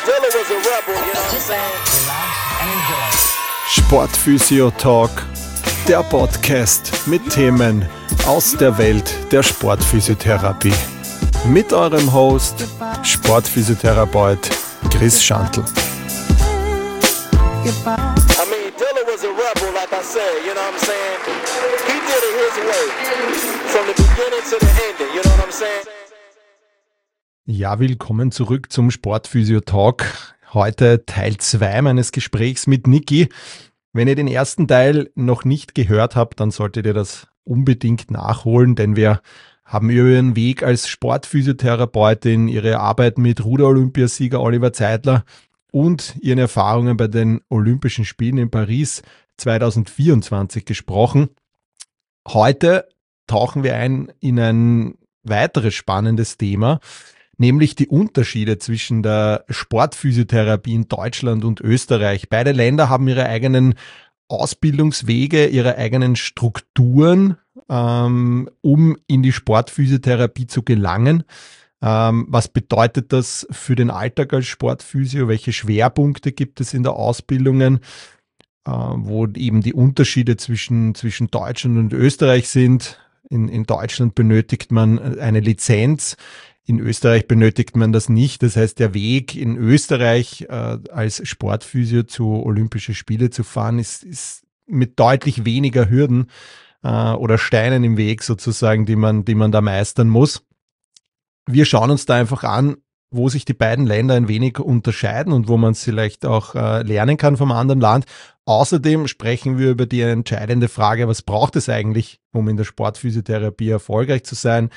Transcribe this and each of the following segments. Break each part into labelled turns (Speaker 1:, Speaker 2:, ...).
Speaker 1: Dilla was a rebel, you know what I'm saying?
Speaker 2: Sportphysio Talk, der Podcast mit Themen aus der Welt der Sportphysiotherapie. Mit eurem Host, Sportphysiotherapeut Chris Schantl.
Speaker 1: I mean, Dilla was a rebel, like I said, you know what I'm saying? He did it his way, from the beginning to the ending, you know what I'm saying?
Speaker 2: Ja, willkommen zurück zum Sportphysio Talk. Heute Teil 2 meines Gesprächs mit Niki. Wenn ihr den ersten Teil noch nicht gehört habt, dann solltet ihr das unbedingt nachholen, denn wir haben über ihren Weg als Sportphysiotherapeutin, ihre Arbeit mit Ruder-Olympiasieger Oliver Zeitler und ihren Erfahrungen bei den Olympischen Spielen in Paris 2024 gesprochen. Heute tauchen wir ein in ein weiteres spannendes Thema, nämlich die Unterschiede zwischen der Sportphysiotherapie in Deutschland und Österreich. Beide Länder haben ihre eigenen Ausbildungswege, ihre eigenen Strukturen, um in die Sportphysiotherapie zu gelangen. Was bedeutet das für den Alltag als Sportphysio? Welche Schwerpunkte gibt es in der Ausbildungen, wo eben die Unterschiede zwischen Deutschland und Österreich sind? In Deutschland benötigt man eine Lizenz. In Österreich benötigt man das nicht. Das heißt, der Weg in Österreich als Sportphysio zu Olympischen Spiele zu fahren, ist mit deutlich weniger Hürden oder Steinen im Weg sozusagen, die man da meistern muss. Wir schauen uns da einfach an, wo sich die beiden Länder ein wenig unterscheiden und wo man es vielleicht auch lernen kann vom anderen Land. Außerdem sprechen wir über die entscheidende Frage, was braucht es eigentlich, um in der Sportphysiotherapie erfolgreich zu sein?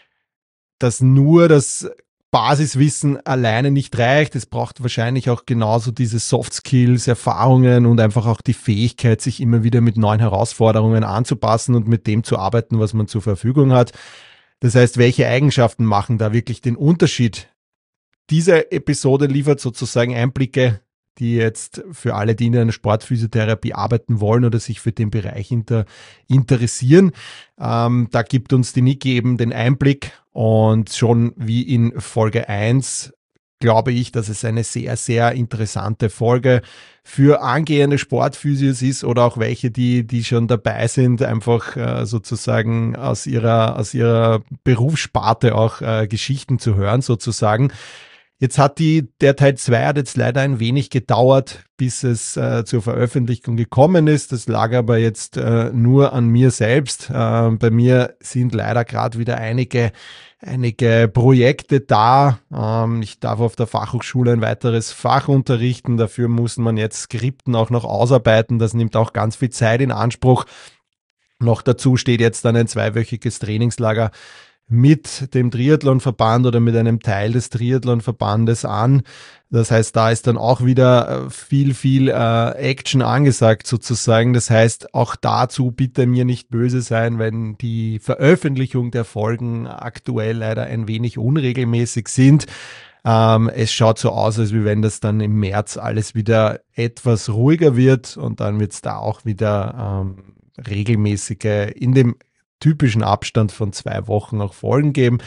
Speaker 2: Dass nur das Basiswissen alleine nicht reicht. Es braucht wahrscheinlich auch genauso diese Soft Skills, Erfahrungen und einfach auch die Fähigkeit, sich immer wieder mit neuen Herausforderungen anzupassen und mit dem zu arbeiten, was man zur Verfügung hat. Das heißt, welche Eigenschaften machen da wirklich den Unterschied? Diese Episode liefert sozusagen Einblicke, die jetzt für alle, die in einer Sportphysiotherapie arbeiten wollen oder sich für den Bereich interessieren. Da gibt uns die Niki eben den Einblick und schon wie in Folge 1 glaube ich, dass es eine sehr, sehr interessante Folge für angehende Sportphysios ist oder auch welche, die schon dabei sind, einfach sozusagen aus ihrer Berufssparte auch Geschichten zu hören sozusagen. Jetzt hat der Teil 2 hat jetzt leider ein wenig gedauert, bis es zur Veröffentlichung gekommen ist. Das lag aber jetzt nur an mir selbst. Bei mir sind leider gerade wieder einige Projekte da. Ich darf auf der Fachhochschule ein weiteres Fach unterrichten. Dafür muss man jetzt Skripten auch noch ausarbeiten. Das nimmt auch ganz viel Zeit in Anspruch. Noch dazu steht jetzt dann ein 2-wöchiges Trainingslager mit dem Triathlonverband oder mit einem Teil des Triathlonverbandes an. Das heißt, da ist dann auch wieder viel Action angesagt sozusagen. Das heißt, auch dazu bitte mir nicht böse sein, wenn die Veröffentlichung der Folgen aktuell leider ein wenig unregelmäßig sind. Es schaut so aus, als wenn das dann im März alles wieder etwas ruhiger wird und dann wird es da auch wieder regelmäßige in dem typischen Abstand von 2 Wochen auch Folgen geben.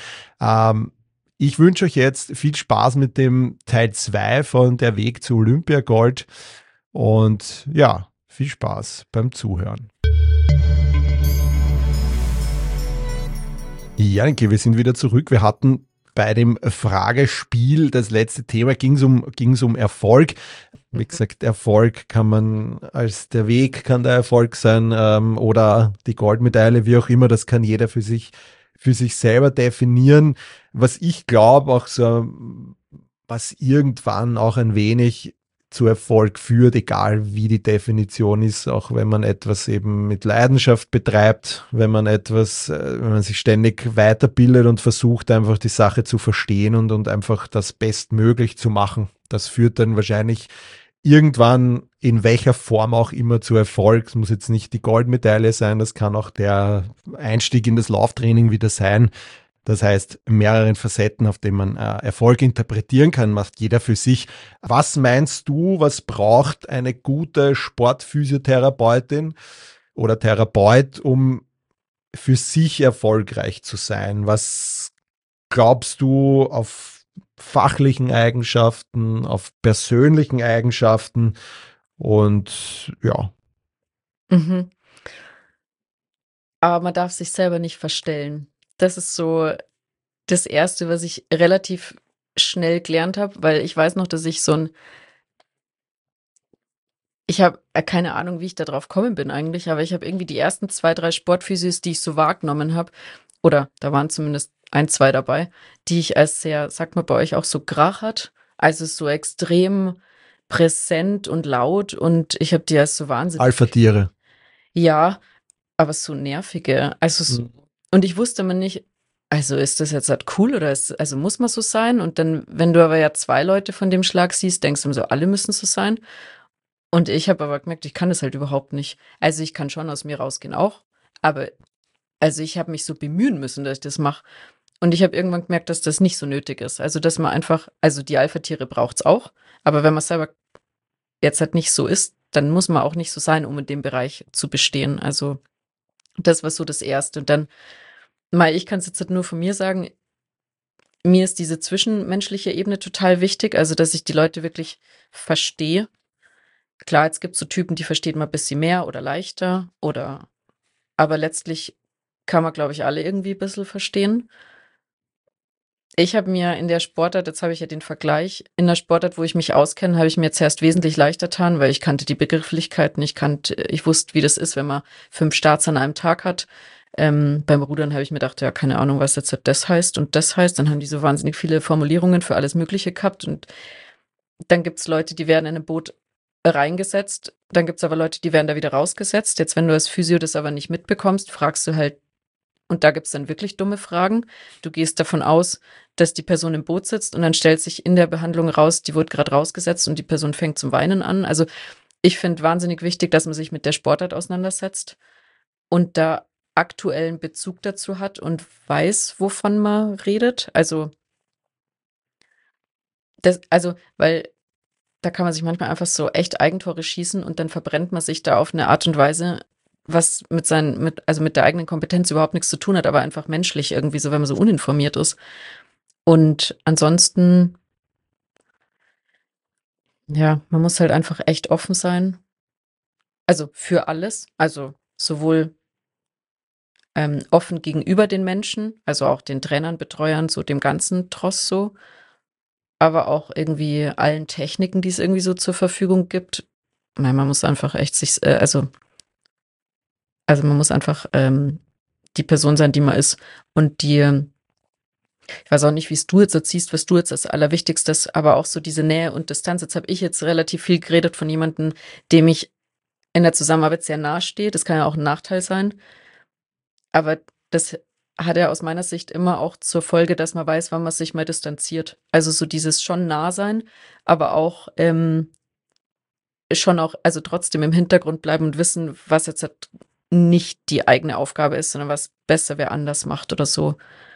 Speaker 2: Ich wünsche euch jetzt viel Spaß mit dem Teil 2 von Der Weg zu Olympiagold und ja, viel Spaß beim Zuhören. Ja, Niki, wir sind wieder zurück. Wir hatten bei dem Fragespiel, das letzte Thema, ging es um Erfolg. Wie gesagt, Erfolg kann der Weg kann der Erfolg sein oder die Goldmedaille, wie auch immer, das kann jeder für sich selber definieren. Was ich glaube, auch so, was irgendwann auch ein wenig zu Erfolg führt, egal wie die Definition ist, auch wenn man etwas eben mit Leidenschaft betreibt, wenn man sich ständig weiterbildet und versucht einfach die Sache zu verstehen und einfach das bestmöglich zu machen. Das führt dann wahrscheinlich irgendwann in welcher Form auch immer zu Erfolg. Es muss jetzt nicht die Goldmedaille sein, das kann auch der Einstieg in das Lauftraining wieder sein. Das heißt, mehreren Facetten, auf denen man Erfolg interpretieren kann, macht jeder für sich. Was meinst du, was braucht eine gute Sportphysiotherapeutin oder Therapeut, um für sich erfolgreich zu sein? Was glaubst du, auf fachlichen Eigenschaften, auf persönlichen Eigenschaften und ja.
Speaker 3: Mhm. Aber man darf sich selber nicht verstellen. Das ist so das Erste, was ich relativ schnell gelernt habe, weil ich weiß noch, dass ich ich habe keine Ahnung, wie ich da drauf gekommen bin eigentlich, aber ich habe irgendwie die ersten 2, 3 Sportphysios, die ich so wahrgenommen habe, oder da waren zumindest 1, 2 dabei, die ich als sehr, sagt man bei euch auch so grachert, also so extrem präsent und laut, und ich habe die als so wahnsinnig,
Speaker 2: Alpha-Tiere.
Speaker 3: ja, aber so nervige, also und ich wusste immer nicht, also ist das jetzt halt cool oder also muss man so sein? Und dann, wenn du aber ja 2 Leute von dem Schlag siehst, denkst du so, alle müssen so sein. Und ich habe aber gemerkt, ich kann das halt überhaupt nicht. Also ich kann schon aus mir rausgehen auch, aber also ich habe mich so bemühen müssen, dass ich das mache. Und ich habe irgendwann gemerkt, dass das nicht so nötig ist. Also dass man einfach, also die Alpha-Tiere braucht es auch, aber wenn man selber jetzt halt nicht so ist, dann muss man auch nicht so sein, um in dem Bereich zu bestehen. Also das war so das Erste. Und dann, ich kann es jetzt halt nur von mir sagen, mir ist diese zwischenmenschliche Ebene total wichtig, also dass ich die Leute wirklich verstehe. Klar, jetzt gibt es so Typen, die versteht man ein bisschen mehr oder leichter, aber letztlich kann man, glaube ich, alle irgendwie ein bisschen verstehen. Ich habe mir in der Sportart, jetzt habe ich ja den Vergleich, in der Sportart, wo ich mich auskenne, habe ich mir zuerst wesentlich leichter getan, weil ich kannte die Begrifflichkeiten, ich wusste, wie das ist, wenn man 5 Starts an einem Tag hat. Beim Rudern habe ich mir gedacht, ja, keine Ahnung, was jetzt das heißt und das heißt. Dann haben die so wahnsinnig viele Formulierungen für alles Mögliche gehabt. Und dann gibt es Leute, die werden in ein Boot reingesetzt. Dann gibt es aber Leute, die werden da wieder rausgesetzt. Jetzt, wenn du als Physio das aber nicht mitbekommst, fragst du halt, und da gibt es dann wirklich dumme Fragen. Du gehst davon aus, dass die Person im Boot sitzt und dann stellt sich in der Behandlung raus, die wurde gerade rausgesetzt und die Person fängt zum Weinen an. Also ich finde wahnsinnig wichtig, dass man sich mit der Sportart auseinandersetzt und da aktuellen Bezug dazu hat und weiß, wovon man redet. Also weil da kann man sich manchmal einfach so echt Eigentore schießen und dann verbrennt man sich da auf eine Art und Weise, was mit der eigenen Kompetenz überhaupt nichts zu tun hat, aber einfach menschlich irgendwie so, wenn man so uninformiert ist. Und ansonsten, ja, man muss halt einfach echt offen sein. Also für alles, also sowohl offen gegenüber den Menschen, also auch den Trainern, Betreuern, so dem ganzen Tross so, aber auch irgendwie allen Techniken, die es irgendwie so zur Verfügung gibt. Nein, man muss einfach echt also man muss einfach die Person sein, die man ist. Und ich weiß auch nicht, wie es du jetzt siehst, was du jetzt als Allerwichtigstes, aber auch so diese Nähe und Distanz. Jetzt habe ich jetzt relativ viel geredet von jemandem, dem ich in der Zusammenarbeit sehr nahe stehe. Das kann ja auch ein Nachteil sein. Aber das hat ja aus meiner Sicht immer auch zur Folge, dass man weiß, wann man sich mal distanziert. Also so dieses schon nah sein, aber auch schon auch, also trotzdem im Hintergrund bleiben und wissen, was jetzt halt nicht die eigene Aufgabe ist, sondern was besser wer anders macht oder so.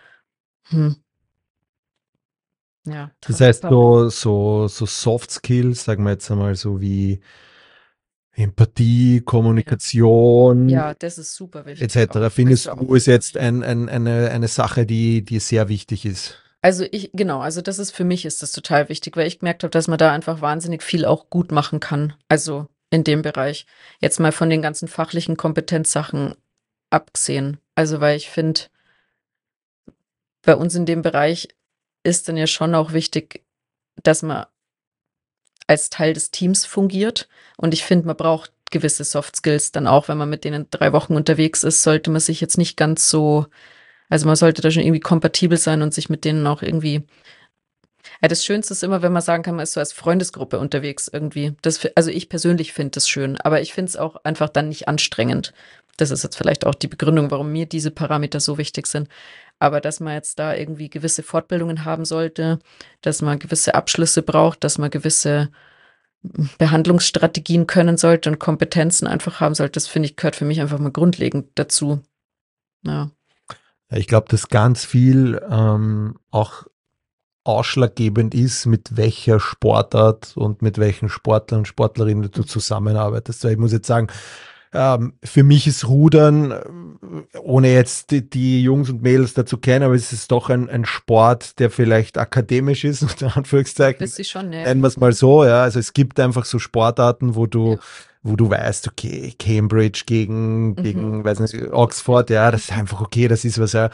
Speaker 3: Ja.
Speaker 2: Das heißt, so Soft Skills, sagen wir jetzt einmal so wie Empathie, Kommunikation,
Speaker 3: Ja, das ist super wichtig.
Speaker 2: etc. Findest du, ist jetzt eine Sache, die sehr wichtig ist?
Speaker 3: Also das ist für mich ist das total wichtig, weil ich gemerkt habe, dass man da einfach wahnsinnig viel auch gut machen kann. Also in dem Bereich. Jetzt mal von den ganzen fachlichen Kompetenzsachen abgesehen. Also weil ich finde, bei uns in dem Bereich ist dann ja schon auch wichtig, dass man als Teil des Teams fungiert. Und ich finde, man braucht gewisse Soft Skills dann auch, wenn man mit denen 3 Wochen unterwegs ist, sollte man sich jetzt nicht ganz so, also man sollte da schon irgendwie kompatibel sein und sich mit denen auch irgendwie. Ja, das Schönste ist immer, wenn man sagen kann, man ist so als Freundesgruppe unterwegs irgendwie. Also ich persönlich finde das schön, aber ich finde es auch einfach dann nicht anstrengend. Das ist jetzt vielleicht auch die Begründung, warum mir diese Parameter so wichtig sind. Aber dass man jetzt da irgendwie gewisse Fortbildungen haben sollte, dass man gewisse Abschlüsse braucht, dass man gewisse Behandlungsstrategien können sollte und Kompetenzen einfach haben sollte, das finde ich, gehört für mich einfach mal grundlegend dazu. Ja.
Speaker 2: Ich glaube, dass ganz viel auch ausschlaggebend ist, mit welcher Sportart und mit welchen Sportlern und Sportlerinnen du zusammenarbeitest. Weil ich muss jetzt sagen, Für mich ist Rudern, ohne jetzt die Jungs und Mädels dazu kennen, aber es ist doch ein Sport, der vielleicht akademisch ist, unter Anführungszeichen.
Speaker 3: Bist du schon, ne?
Speaker 2: Nennen wir es mal so, ja. Also es gibt einfach so Sportarten, wo du weißt, okay, Cambridge gegen, weiß nicht, Oxford, ja, das ist einfach okay, das ist was, ja.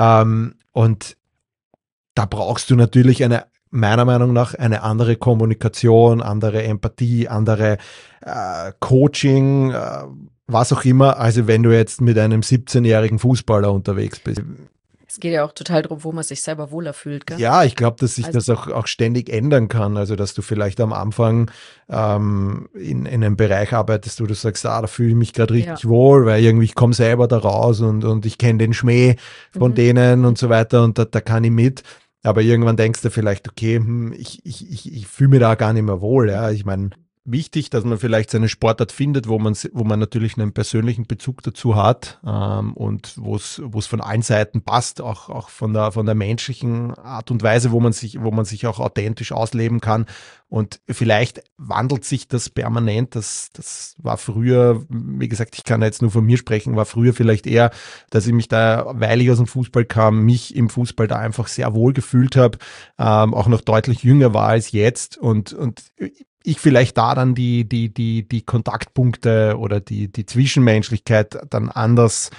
Speaker 2: Und da brauchst du natürlich meiner Meinung nach eine andere Kommunikation, andere Empathie, andere Coaching, was auch immer, also wenn du jetzt mit einem 17-jährigen Fußballer unterwegs bist.
Speaker 3: Es geht ja auch total darum, wo man sich selber wohler fühlt, gell?
Speaker 2: Ja, ich glaube, dass sich das auch ständig ändern kann. Also, dass du vielleicht am Anfang in einem Bereich arbeitest, wo du sagst, da fühle ich mich gerade richtig wohl, weil irgendwie ich komme selber da raus und ich kenne den Schmäh von denen und so weiter und da kann ich mit. Aber irgendwann denkst du vielleicht, okay, ich fühle mich da gar nicht mehr wohl. Ja, ich meine, wichtig, dass man vielleicht seine Sportart findet, wo man natürlich einen persönlichen Bezug dazu hat und wo es von allen Seiten passt, auch von der menschlichen Art und Weise, wo man sich auch authentisch ausleben kann. Und vielleicht wandelt sich das permanent. Das war früher, wie gesagt, ich kann jetzt nur von mir sprechen, war früher vielleicht eher, dass ich mich da, weil ich aus dem Fußball kam, mich im Fußball da einfach sehr wohl gefühlt habe, auch noch deutlich jünger war als jetzt und ich vielleicht da dann die Kontaktpunkte oder die Zwischenmenschlichkeit dann anders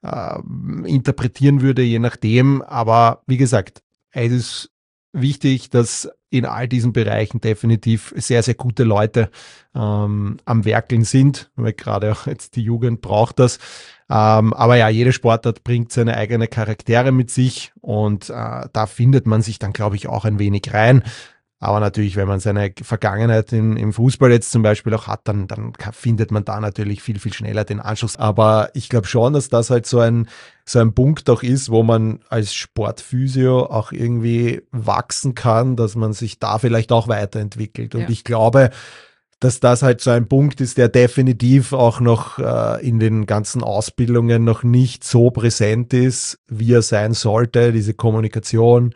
Speaker 2: interpretieren würde, je nachdem. Aber wie gesagt, es ist wichtig, dass in all diesen Bereichen definitiv sehr, sehr gute Leute am Werkeln sind, weil gerade auch jetzt die Jugend braucht das. Aber ja, jede Sportart bringt seine eigene Charaktere mit sich und da findet man sich dann, glaube ich, auch ein wenig rein. Aber natürlich, wenn man seine Vergangenheit im Fußball jetzt zum Beispiel auch hat, dann findet man da natürlich viel, viel schneller den Anschluss. Aber ich glaube schon, dass das halt so ein Punkt auch ist, wo man als Sportphysio auch irgendwie wachsen kann, dass man sich da vielleicht auch weiterentwickelt. Und ich glaube, dass das halt so ein Punkt ist, der definitiv auch noch in den ganzen Ausbildungen noch nicht so präsent ist, wie er sein sollte, diese Kommunikation.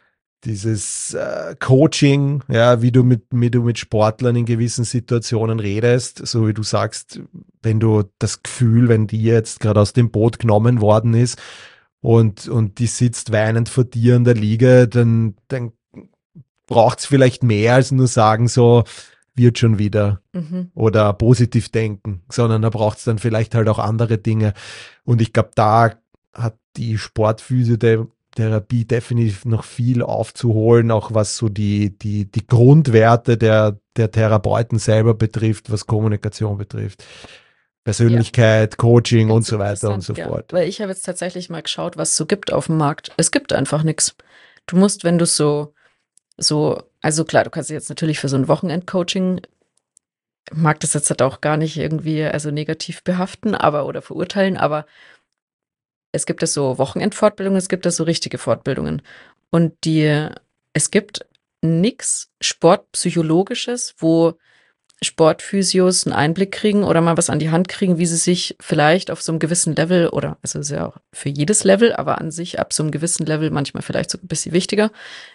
Speaker 2: Dieses Coaching, ja, wie du mit Sportlern in gewissen Situationen redest, so wie du sagst, wenn du das Gefühl, wenn die jetzt gerade aus dem Boot genommen worden ist und die sitzt weinend vor dir in der Liga, dann braucht es vielleicht mehr als nur sagen, so wird schon wieder oder positiv denken, sondern da braucht es dann vielleicht halt auch andere Dinge. Und ich glaube, da hat die Sportphysiotherapie definitiv noch viel aufzuholen, auch was so die Grundwerte der Therapeuten selber betrifft, was Kommunikation betrifft. Persönlichkeit, Coaching und so weiter und so fort.
Speaker 3: Weil ich habe jetzt tatsächlich mal geschaut, was es so gibt auf dem Markt. Es gibt einfach nichts. Du musst, wenn du also klar, du kannst dich jetzt natürlich für so ein Wochenend-Coaching, mag das jetzt halt auch gar nicht irgendwie also negativ behaften, oder verurteilen, aber es gibt das so Wochenendfortbildungen, es gibt das so richtige Fortbildungen. Und es gibt nichts Sportpsychologisches, wo Sportphysios einen Einblick kriegen oder mal was an die Hand kriegen, wie sie sich vielleicht auf so einem gewissen Level also ist ja auch für jedes Level, aber an sich ab so einem gewissen Level manchmal vielleicht so ein bisschen wichtiger.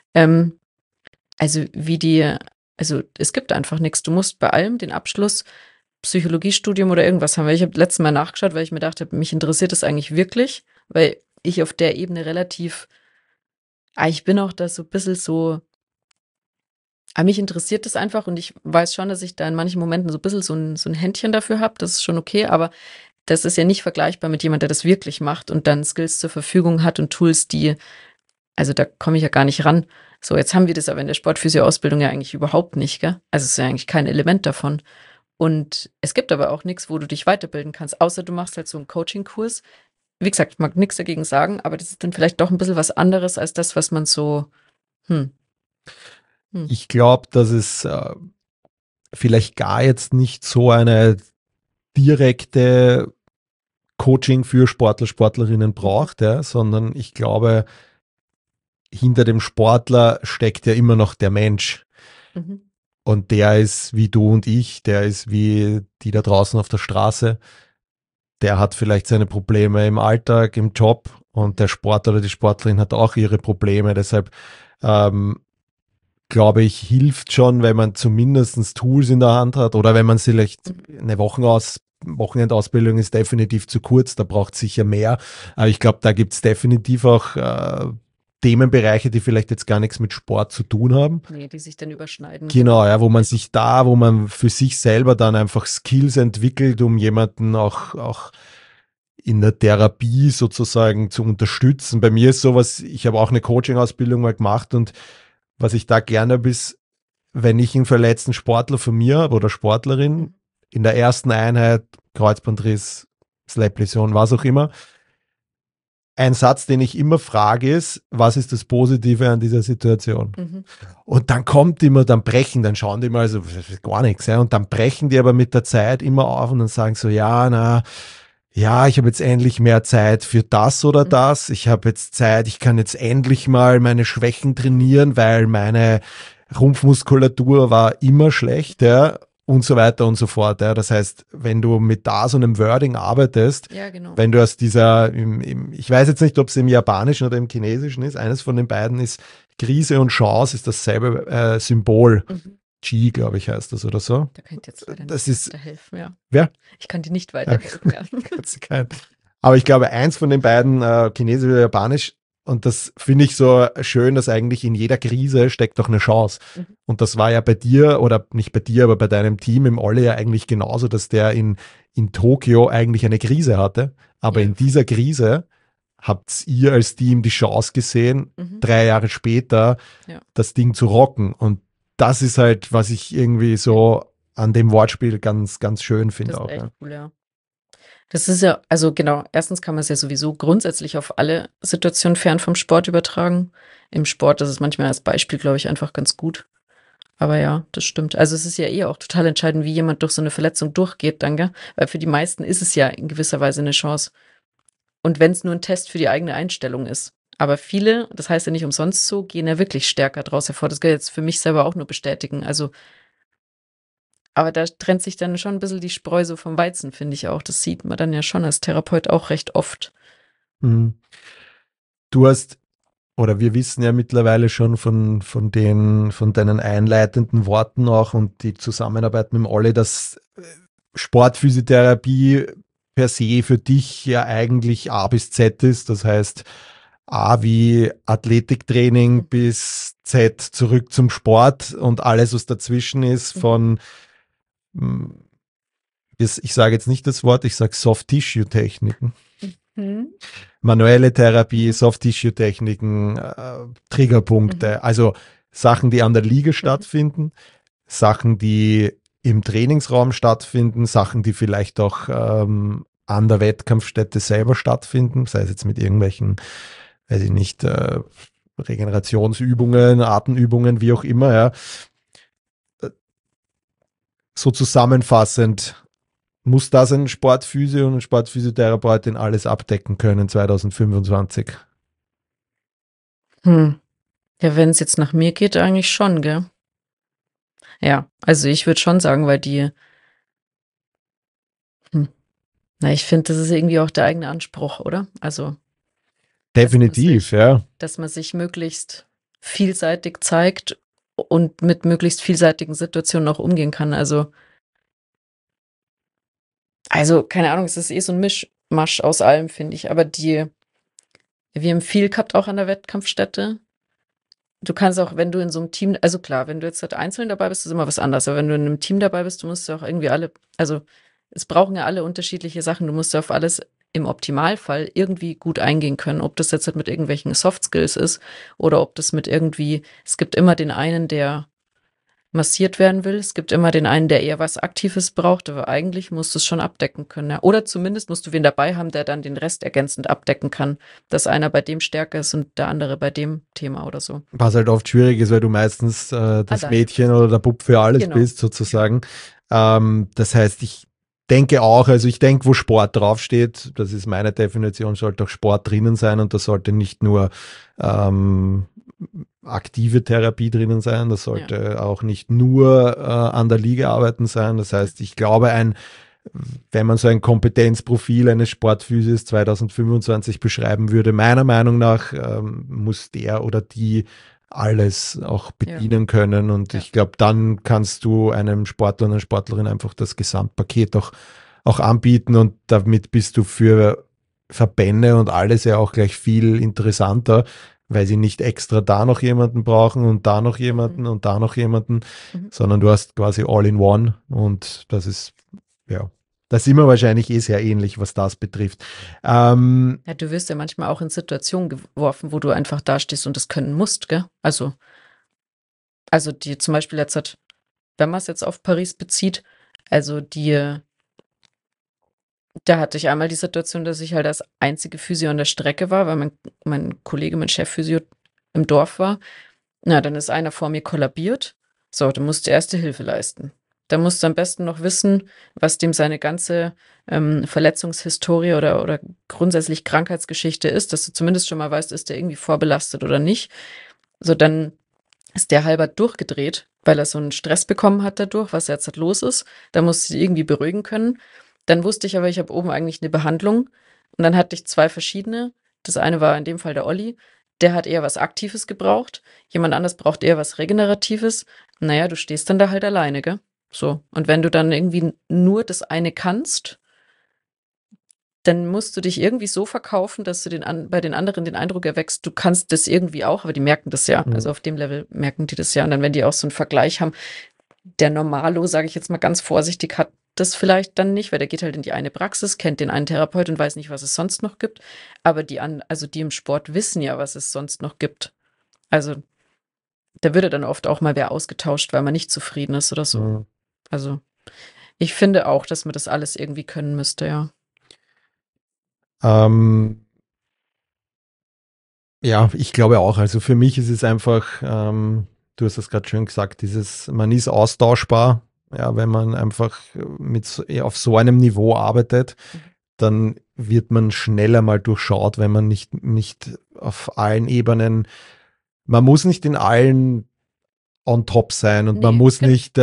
Speaker 3: Also es gibt einfach nichts. Du musst bei allem den Abschluss Psychologiestudium oder irgendwas haben. Weil ich habe letztes Mal nachgeschaut, weil ich mir dachte, mich interessiert das eigentlich wirklich, weil ich auf der Ebene ich bin auch da so ein bisschen so, mich interessiert das einfach und ich weiß schon, dass ich da in manchen Momenten so ein bisschen so ein Händchen dafür habe, das ist schon okay, aber das ist ja nicht vergleichbar mit jemand, der das wirklich macht und dann Skills zur Verfügung hat und Tools, also da komme ich ja gar nicht ran. So, jetzt haben wir das aber in der Sportphysio-Ausbildung ja eigentlich überhaupt nicht, gell? Also es ist ja eigentlich kein Element davon. Und es gibt aber auch nichts, wo du dich weiterbilden kannst, außer du machst halt so einen Coaching-Kurs. Wie gesagt, ich mag nichts dagegen sagen, aber das ist dann vielleicht doch ein bisschen was anderes als das, was man so,
Speaker 2: Ich glaube, dass es vielleicht gar jetzt nicht so eine direkte Coaching für Sportler, Sportlerinnen braucht, ja, sondern ich glaube, hinter dem Sportler steckt ja immer noch der Mensch. Und der ist wie du und ich, der ist wie die da draußen auf der Straße. Der hat vielleicht seine Probleme im Alltag, im Job und der Sportler oder die Sportlerin hat auch ihre Probleme. Deshalb glaube ich, hilft schon, wenn man zumindest Tools in der Hand hat oder wenn man vielleicht eine Wochenendausbildung ist definitiv zu kurz, da braucht es sicher mehr. Aber ich glaube, da gibt es definitiv auch Themenbereiche, die vielleicht jetzt gar nichts mit Sport zu tun haben.
Speaker 3: Nee, die sich dann überschneiden.
Speaker 2: Genau, ja, wo man für sich selber dann einfach Skills entwickelt, um jemanden auch in der Therapie sozusagen zu unterstützen. Bei mir ist sowas, ich habe auch eine Coaching-Ausbildung mal gemacht und was ich da gerne habe, ist, wenn ich einen verletzten Sportler von mir habe oder Sportlerin in der ersten Einheit, Kreuzbandriss, Slap-Läsion, was auch immer, ein Satz, den ich immer frage, ist, was ist das Positive an dieser Situation? Und dann dann schauen die mal, also gar nichts, ja, und dann brechen die aber mit der Zeit immer auf und dann sagen so, ja, ich habe jetzt endlich mehr Zeit für das oder das, ich habe jetzt Zeit, ich kann jetzt endlich mal meine Schwächen trainieren, weil meine Rumpfmuskulatur war immer schlecht, ja, und so weiter und so fort. Ja. Das heißt, wenn du mit so einem Wording arbeitest,
Speaker 3: Ja, genau.
Speaker 2: wenn du aus dieser, ich weiß jetzt nicht, ob es im Japanischen oder im Chinesischen ist, eines von den beiden ist Krise und Chance, ist dasselbe Symbol. Chi, glaube ich, heißt das oder so.
Speaker 3: Da kann ich jetzt leider
Speaker 2: Das
Speaker 3: nicht
Speaker 2: ist,
Speaker 3: weiterhelfen, ja.
Speaker 2: wer?
Speaker 3: Ich kann dir nicht weiterhelfen, ja.
Speaker 2: Aber ich glaube, eins von den beiden, Chinesisch oder Japanisch, und das finde ich so schön, dass eigentlich in jeder Krise steckt doch eine Chance. Und das war ja bei dir, oder nicht bei dir, aber bei deinem Team im Olle ja eigentlich genauso, dass der in Tokio eigentlich eine Krise hatte. Aber in dieser Krise habt ihr als Team die Chance gesehen, 3 Jahre später das Ding zu rocken. Und das ist halt, was ich irgendwie so an dem Wortspiel ganz, ganz schön finde auch.
Speaker 3: Das ist echt cool, ja. Das ist ja, also genau, erstens kann man es ja sowieso grundsätzlich auf alle Situationen fern vom Sport übertragen. Im Sport ist es manchmal als Beispiel, glaube ich, einfach ganz gut. Aber ja, das stimmt. Also es ist ja auch total entscheidend, wie jemand durch so eine Verletzung durchgeht, danke. Weil für die meisten ist es ja in gewisser Weise eine Chance. Und wenn es nur ein Test für die eigene Einstellung ist. Aber viele, das heißt ja nicht umsonst so, gehen ja wirklich stärker draus hervor. Das kann ich jetzt für mich selber auch nur bestätigen. Also aber da trennt sich dann schon ein bisschen die Spreu so vom Weizen, finde ich auch. Das sieht man dann ja schon als Therapeut auch recht oft.
Speaker 2: Du hast, oder wir wissen ja mittlerweile schon von deinen einleitenden Worten auch und die Zusammenarbeit mit dem Olli, dass Sportphysiotherapie per se für dich ja eigentlich A bis Z ist. Das heißt, A wie Athletiktraining bis Z zurück zum Sport und alles, was dazwischen ist, von ich sage jetzt nicht das Wort, ich sage Soft-Tissue-Techniken. Manuelle Therapie, Soft-Tissue-Techniken, Triggerpunkte, also Sachen, die an der Liege stattfinden, Sachen, die im Trainingsraum stattfinden, Sachen, die vielleicht auch an der Wettkampfstätte selber stattfinden, sei es jetzt mit irgendwelchen, weiß ich nicht, Regenerationsübungen, Atemübungen, wie auch immer, ja. So zusammenfassend, muss das ein Sportphysio und ein Sportphysiotherapeutin alles abdecken können 2025?
Speaker 3: Ja, wenn es jetzt nach mir geht, eigentlich schon, gell? Ja, also ich würde schon sagen, weil ich finde, das ist irgendwie auch der eigene Anspruch, oder? Also
Speaker 2: definitiv,
Speaker 3: dass man sich möglichst vielseitig zeigt und mit möglichst vielseitigen Situationen auch umgehen kann. Also keine Ahnung, es ist so ein Mischmasch aus allem, finde ich. Aber wir haben viel gehabt auch an der Wettkampfstätte. Du kannst auch, wenn du in so einem Team, also klar, wenn du jetzt halt einzeln dabei bist, ist immer was anderes. Aber wenn du in einem Team dabei bist, du musst ja auch irgendwie es brauchen ja alle unterschiedliche Sachen. Du musst ja auf alles im Optimalfall irgendwie gut eingehen können. Ob das jetzt halt mit irgendwelchen Soft Skills ist oder ob das mit es gibt immer den einen, der massiert werden will. Es gibt immer den einen, der eher was Aktives braucht, aber eigentlich musst du es schon abdecken können. Ja. Oder zumindest musst du wen dabei haben, der dann den Rest ergänzend abdecken kann, dass einer bei dem stärker ist und der andere bei dem Thema oder so.
Speaker 2: Was halt oft schwierig ist, weil du meistens das Mädchen oder der Bub für alles bist, sozusagen. Das heißt, ich denke, wo Sport draufsteht, das ist meine Definition, sollte auch Sport drinnen sein und das sollte nicht nur aktive Therapie drinnen sein, das sollte auch nicht nur an der Liege arbeiten sein. Das heißt, ich glaube, wenn man so ein Kompetenzprofil eines Sportphysios 2025 beschreiben würde, meiner Meinung nach muss der oder die alles auch bedienen können und ich glaube, dann kannst du einem Sportler und einer Sportlerin einfach das Gesamtpaket auch auch anbieten und damit bist du für Verbände und alles ja auch gleich viel interessanter, weil sie nicht extra da noch jemanden brauchen und da noch jemanden und da noch jemanden, sondern du hast quasi all in one und das ist, ja, da sind wir wahrscheinlich sehr ähnlich, was das betrifft.
Speaker 3: Ja, du wirst ja manchmal auch in Situationen geworfen, wo du einfach dastehst und das können musst, gell? Also die zum Beispiel jetzt hat, wenn man es jetzt auf Paris bezieht, also da hatte ich einmal die Situation, dass ich halt als einzige Physio an der Strecke war, weil mein Kollege, mein Chefphysio im Dorf war. Na, dann ist einer vor mir kollabiert. So, du musst Erste Hilfe leisten. Da musst du am besten noch wissen, was dem seine ganze Verletzungshistorie oder grundsätzlich Krankheitsgeschichte ist, dass du zumindest schon mal weißt, ist der irgendwie vorbelastet oder nicht. So, dann ist der halber durchgedreht, weil er so einen Stress bekommen hat dadurch, was jetzt halt los ist. Da musste ich irgendwie beruhigen können. Dann wusste ich aber, ich habe oben eigentlich eine Behandlung. Und dann hatte ich 2 verschiedene. Das eine war in dem Fall der Olli. Der hat eher was Aktives gebraucht. Jemand anderes braucht eher was Regeneratives. Naja, du stehst dann da halt alleine, gell? So. Und wenn du dann irgendwie nur das eine kannst, dann musst du dich irgendwie so verkaufen, dass du bei den anderen den Eindruck erweckst, du kannst das irgendwie auch, aber die merken das ja. Also auf dem Level merken die das ja. Und dann, wenn die auch so einen Vergleich haben, der Normalo, sage ich jetzt mal ganz vorsichtig, hat das vielleicht dann nicht, weil der geht halt in die eine Praxis, kennt den einen Therapeut und weiß nicht, was es sonst noch gibt. Aber die im Sport wissen ja, was es sonst noch gibt. Also da würde dann oft auch mal wer ausgetauscht, weil man nicht zufrieden ist oder so.
Speaker 2: Mhm.
Speaker 3: Also ich finde auch, dass man das alles irgendwie können müsste, ja.
Speaker 2: Ja, ich glaube auch. Also für mich ist es einfach, du hast es gerade schön gesagt, man ist austauschbar. Ja, wenn man einfach auf so einem Niveau arbeitet, dann wird man schneller mal durchschaut, wenn man nicht auf allen Ebenen, man muss nicht in allen on top sein und man muss nicht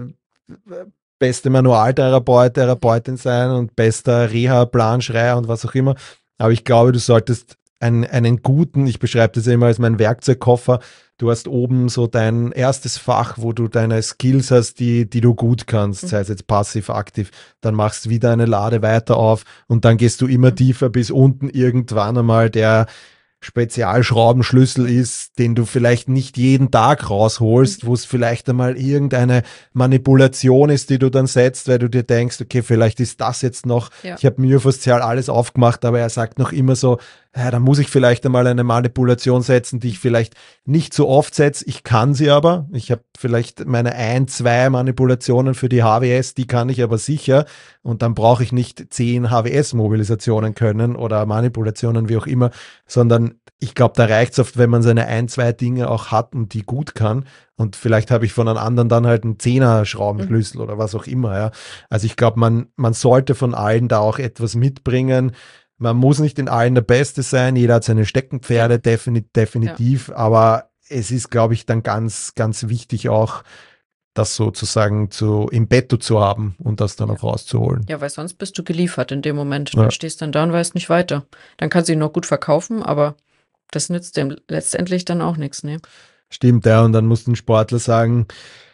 Speaker 2: beste Manualtherapeut, Therapeutin sein und bester Reha-Planschreier und was auch immer. Aber ich glaube, du solltest einen guten, ich beschreibe das immer als meinen Werkzeugkoffer, du hast oben so dein erstes Fach, wo du deine Skills hast, die du gut kannst, sei es jetzt passiv, aktiv, dann machst du wieder eine Lade weiter auf und dann gehst du immer tiefer, bis unten irgendwann einmal der Spezialschraubenschlüssel ist, den du vielleicht nicht jeden Tag rausholst, wo es vielleicht einmal irgendeine Manipulation ist, die du dann setzt, weil du dir denkst, okay, vielleicht ist das jetzt noch, ich habe myofaszial alles aufgemacht, aber er sagt noch immer so, ja, da muss ich vielleicht einmal eine Manipulation setzen, die ich vielleicht nicht so oft setze. Ich kann sie aber. Ich habe vielleicht meine 1, 2 Manipulationen für die HWS, die kann ich aber sicher. Und dann brauche ich nicht 10 HWS-Mobilisationen können oder Manipulationen, wie auch immer, sondern ich glaube, da reicht es oft, wenn man seine 1, 2 Dinge auch hat und die gut kann. Und vielleicht habe ich von einem anderen dann halt einen 10er-Schraubenschlüssel oder was auch immer. Ja. Also ich glaube, man sollte von allen da auch etwas mitbringen. Man muss nicht in allen der Beste sein, jeder hat seine Steckenpferde, definitiv, aber es ist, glaube ich, dann ganz, ganz wichtig auch, das sozusagen im Betto zu haben und das dann auch rauszuholen.
Speaker 3: Ja, weil sonst bist du geliefert in dem Moment. Du stehst dann da und weißt nicht weiter. Dann kannst du ihn noch gut verkaufen, aber das nützt dem letztendlich dann auch nichts, ne?
Speaker 2: Stimmt, ja, und dann muss ein Sportler sagen,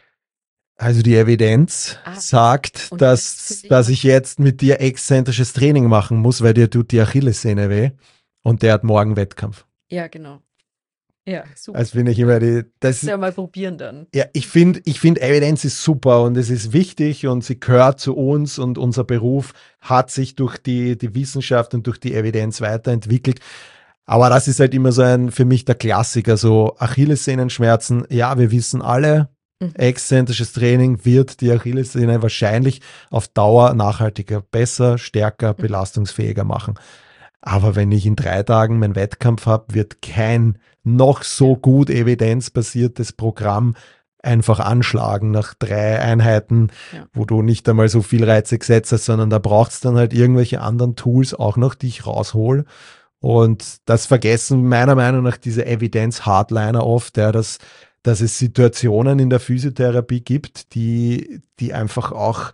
Speaker 2: also die Evidenz sagt, dass ich jetzt mit dir exzentrisches Training machen muss, weil dir tut die Achillessehne weh und der hat morgen Wettkampf.
Speaker 3: Ja, genau. Ja, super.
Speaker 2: Also finde ich immer
Speaker 3: das ja mal probieren dann.
Speaker 2: Ja, ich finde Evidenz ist super und es ist wichtig und sie gehört zu uns und unser Beruf hat sich durch die Wissenschaft und durch die Evidenz weiterentwickelt. Aber das ist halt immer so für mich der Klassiker, so Achillessehnenschmerzen. Ja, wir wissen alle, exzentrisches Training wird die Achillessehne wahrscheinlich auf Dauer nachhaltiger, besser, stärker, belastungsfähiger machen. Aber wenn ich in 3 Tagen meinen Wettkampf habe, wird kein noch so gut evidenzbasiertes Programm einfach anschlagen nach 3 Einheiten, wo du nicht einmal so viel Reize gesetzt hast, sondern da braucht es dann halt irgendwelche anderen Tools auch noch, die ich raushol. Und das vergessen meiner Meinung nach diese Evidenz-Hardliner oft, dass es Situationen in der Physiotherapie gibt, die einfach auch,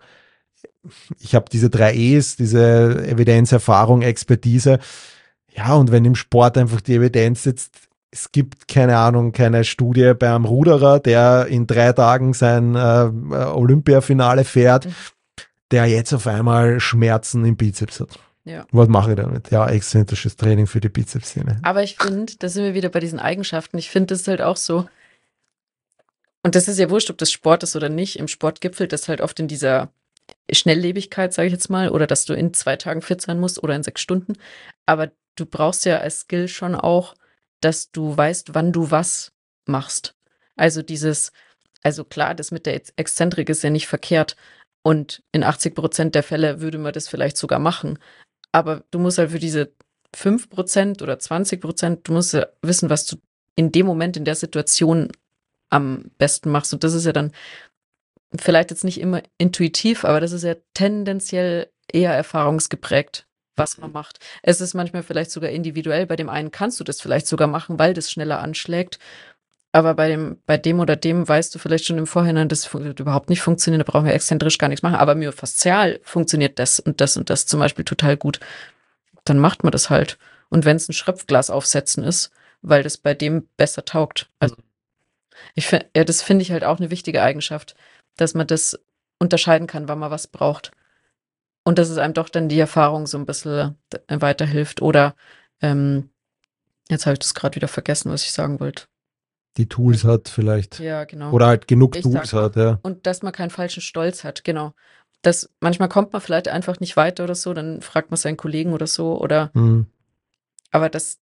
Speaker 2: ich habe diese 3 E's, diese Evidenz, Erfahrung, Expertise. Ja, und wenn im Sport einfach die Evidenz sitzt, es gibt, keine Ahnung, keine Studie bei einem Ruderer, der in 3 Tagen sein Olympiafinale fährt. der jetzt auf einmal Schmerzen im Bizeps hat.
Speaker 3: Ja.
Speaker 2: Was mache ich damit? Ja, exzentrisches Training für die Bizepssehne.
Speaker 3: Aber ich finde, da sind wir wieder bei diesen Eigenschaften. Ich finde, das ist halt auch so, und das ist ja wurscht, ob das Sport ist oder nicht. Im Sport gipfelt das halt oft in dieser Schnelllebigkeit, sage ich jetzt mal, oder dass du in 2 Tagen fit sein musst oder in 6 Stunden. Aber du brauchst ja als Skill schon auch, dass du weißt, wann du was machst. Also klar, das mit der Exzentrik ist ja nicht verkehrt. Und in 80% der Fälle würde man das vielleicht sogar machen. Aber du musst halt für diese 5% oder 20%, du musst ja wissen, was du in dem Moment, in der Situation am besten machst. Und das ist ja dann vielleicht jetzt nicht immer intuitiv, aber das ist ja tendenziell eher erfahrungsgeprägt, was man macht. Es ist manchmal vielleicht sogar individuell. Bei dem einen kannst du das vielleicht sogar machen, weil das schneller anschlägt. Aber bei dem oder dem weißt du vielleicht schon im Vorhinein, das wird überhaupt nicht funktionieren, da brauchen wir exzentrisch gar nichts machen. Aber myofaszial funktioniert das und das und das zum Beispiel total gut. Dann macht man das halt. Und wenn es ein Schröpfglas aufsetzen ist, weil das bei dem besser taugt. Also das finde ich halt auch eine wichtige Eigenschaft, dass man das unterscheiden kann, wann man was braucht. Und dass es einem doch dann die Erfahrung so ein bisschen weiterhilft. Oder jetzt habe ich das gerade wieder vergessen, was ich sagen wollte.
Speaker 2: Die Tools hat vielleicht.
Speaker 3: Ja, genau.
Speaker 2: Oder halt genug
Speaker 3: Ich
Speaker 2: Tools
Speaker 3: sag-
Speaker 2: hat, ja.
Speaker 3: Und dass man keinen falschen Stolz hat, genau. Manchmal kommt man vielleicht einfach nicht weiter oder so, dann fragt man seinen Kollegen oder so. Oder
Speaker 2: Mhm.
Speaker 3: aber dass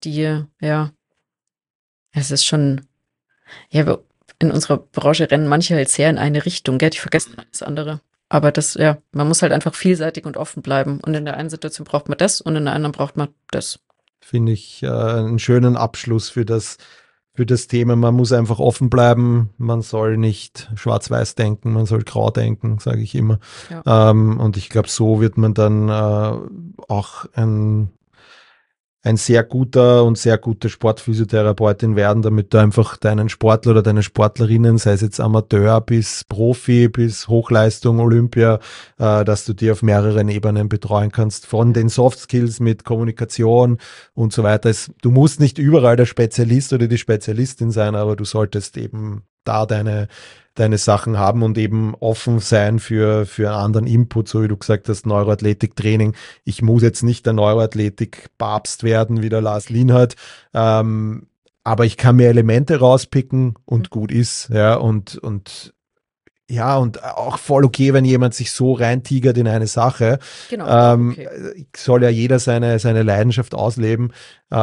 Speaker 3: es ist schon, ja, in unserer Branche rennen manche halt sehr in eine Richtung, gell? Die vergessen alles andere. Aber man muss halt einfach vielseitig und offen bleiben. Und in der einen Situation braucht man das und in der anderen braucht man das.
Speaker 2: Finde ich einen schönen Abschluss für das Thema. Man muss einfach offen bleiben. Man soll nicht schwarz-weiß denken, man soll grau denken, sage ich immer.
Speaker 3: Ja.
Speaker 2: Und ich glaube, so wird man dann auch ein sehr guter und sehr gute Sportphysiotherapeutin werden, damit du einfach deinen Sportler oder deine Sportlerinnen, sei es jetzt Amateur bis Profi, bis Hochleistung, Olympia, dass du die auf mehreren Ebenen betreuen kannst, von den Soft Skills mit Kommunikation und so weiter. Du musst nicht überall der Spezialist oder die Spezialistin sein, aber du solltest eben da deine Sachen haben und eben offen sein für einen anderen Input, so wie du gesagt hast, Neuroathletiktraining. Ich muss jetzt nicht der Neuroathletik-Papst werden, wie der Lars Lienhardt, aber ich kann mir Elemente rauspicken und gut ist, ja, und auch voll okay, wenn jemand sich so reintigert in eine Sache.
Speaker 3: Genau. Okay.
Speaker 2: Soll ja jeder seine Leidenschaft ausleben.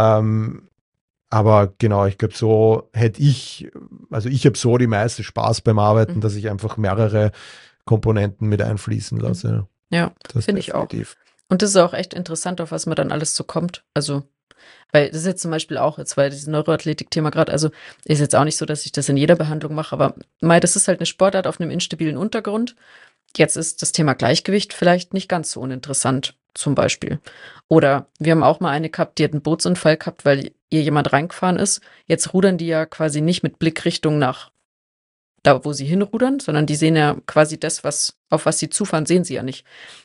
Speaker 2: Aber genau, ich glaube, so ich habe so die meiste Spaß beim Arbeiten, dass ich einfach mehrere Komponenten mit einfließen lasse.
Speaker 3: Ja,
Speaker 2: Das
Speaker 3: finde ich auch.
Speaker 2: definitiv.
Speaker 3: Und das ist auch echt interessant, auf was man dann alles so kommt. Also, weil das ist jetzt zum Beispiel auch, jetzt war dieses Neuroathletik-Thema gerade, also ist jetzt auch nicht so, dass ich das in jeder Behandlung mache, aber das ist halt eine Sportart auf einem instabilen Untergrund. Jetzt ist das Thema Gleichgewicht vielleicht nicht ganz so uninteressant, zum Beispiel. Oder wir haben auch mal eine gehabt, die hat einen Bootsunfall gehabt, weil ihr jemand reingefahren ist. Jetzt rudern die ja quasi nicht mit Blickrichtung nach da, wo sie hinrudern, sondern die sehen ja quasi das, auf was sie zufahren, sehen sie ja nicht.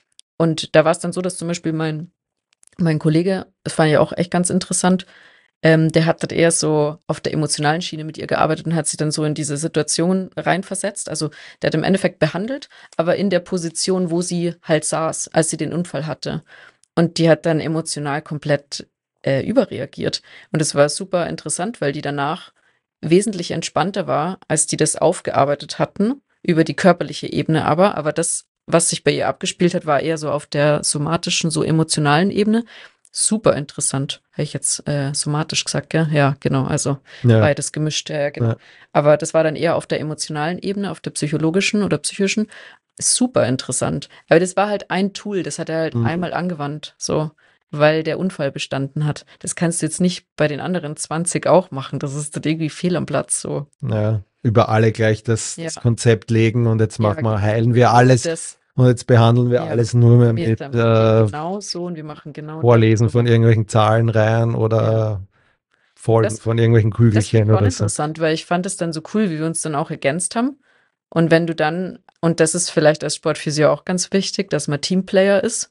Speaker 3: Und da war es dann so, dass zum Beispiel mein Kollege, das war ja auch echt ganz interessant, der hat dann eher so auf der emotionalen Schiene mit ihr gearbeitet und hat sie dann so in diese Situation reinversetzt. Also der hat im Endeffekt behandelt, aber in der Position, wo sie halt saß, als sie den Unfall hatte. Und die hat dann emotional komplett überreagiert. Und es war super interessant, weil die danach wesentlich entspannter war, als die das aufgearbeitet hatten, über die körperliche Ebene aber das, was sich bei ihr abgespielt hat, war eher so auf der somatischen, so emotionalen Ebene. Super interessant. Habe ich jetzt somatisch gesagt, gell? Ja, genau. Also beides gemischt, ja, genau. Ja. Aber das war dann eher auf der emotionalen Ebene, auf der psychologischen oder psychischen. Super interessant. Aber das war halt ein Tool, das hat er halt einmal angewandt, so, weil der Unfall bestanden hat. Das kannst du jetzt nicht bei den anderen 20 auch machen. Das ist dann irgendwie fehl am Platz, so.
Speaker 2: Ja, über alle gleich das Konzept legen und jetzt heilen wir alles. Und jetzt behandeln wir alles nur mehr mit
Speaker 3: genau so und wir machen genau
Speaker 2: Vorlesen von irgendwelchen Zahlenreihen oder Folgen von irgendwelchen Kügelchen oder so.
Speaker 3: Das ist interessant, weil ich fand es dann so cool, wie wir uns dann auch ergänzt haben. Und wenn du dann, und das ist vielleicht als Sportphysio auch ganz wichtig, dass man Teamplayer ist.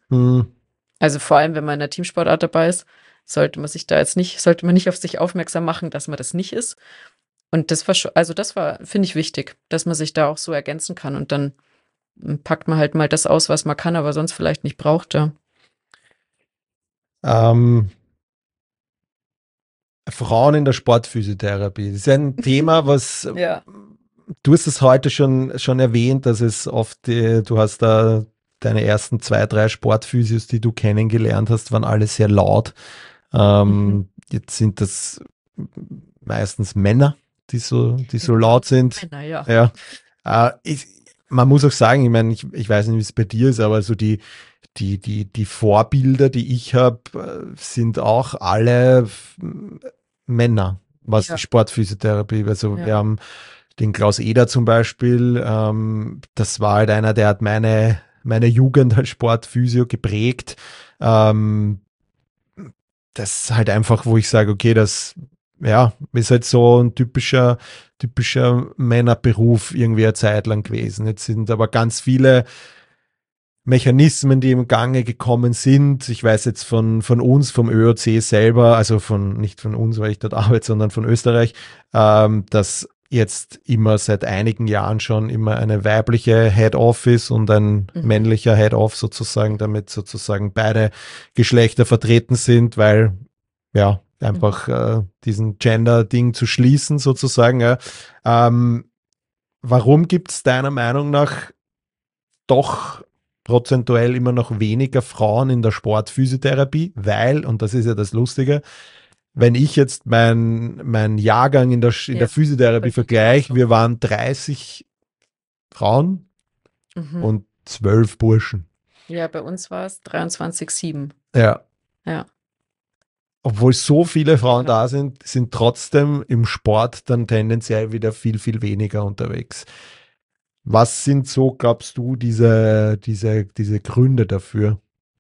Speaker 3: Also vor allem, wenn man in einer Teamsportart dabei ist, sollte man nicht auf sich aufmerksam machen, dass man das nicht ist. Und das war, finde ich wichtig, dass man sich da auch so ergänzen kann und dann packt man halt mal das aus, was man kann, aber sonst vielleicht nicht braucht, ja.
Speaker 2: Frauen in der Sportphysiotherapie. Das ist ein Thema, was
Speaker 3: Ja.
Speaker 2: du hast es heute schon erwähnt, dass es oft, du hast da deine ersten 2, 3 Sportphysios, die du kennengelernt hast, waren alle sehr laut. Jetzt sind das meistens Männer, die so laut sind.
Speaker 3: Männer, ja.
Speaker 2: Ja. Man muss auch sagen, ich meine, ich weiß nicht, wie es bei dir ist, aber so die Vorbilder, die ich habe, sind auch alle Männer, was die Sportphysiotherapie, also wir haben den Klaus Eder zum Beispiel, das war halt einer, der hat meine Jugend als Sportphysio geprägt. Das ist halt einfach, wo ich sage, okay, das ist halt so ein typischer Männerberuf irgendwie eine Zeit lang gewesen. Jetzt sind aber ganz viele Mechanismen, die im Gange gekommen sind. Ich weiß jetzt von uns, vom ÖOC selber, also nicht von uns, weil ich dort arbeite, sondern von Österreich, dass jetzt immer seit einigen Jahren schon immer eine weibliche Head-Off ist und ein männlicher Head-Off sozusagen, damit sozusagen beide Geschlechter vertreten sind, weil einfach diesen Gender-Ding zu schließen sozusagen. Ja. Warum gibt es deiner Meinung nach doch prozentuell immer noch weniger Frauen in der Sportphysiotherapie? Weil, und das ist ja das Lustige, wenn ich jetzt mein Jahrgang in der Physiotherapie vergleiche, wir waren 30 Frauen und 12 Burschen.
Speaker 3: Ja, bei uns war es 23,7.
Speaker 2: Ja.
Speaker 3: Ja.
Speaker 2: Obwohl so viele Frauen da sind trotzdem im Sport dann tendenziell wieder viel, viel weniger unterwegs. Was sind so, glaubst du, diese Gründe dafür?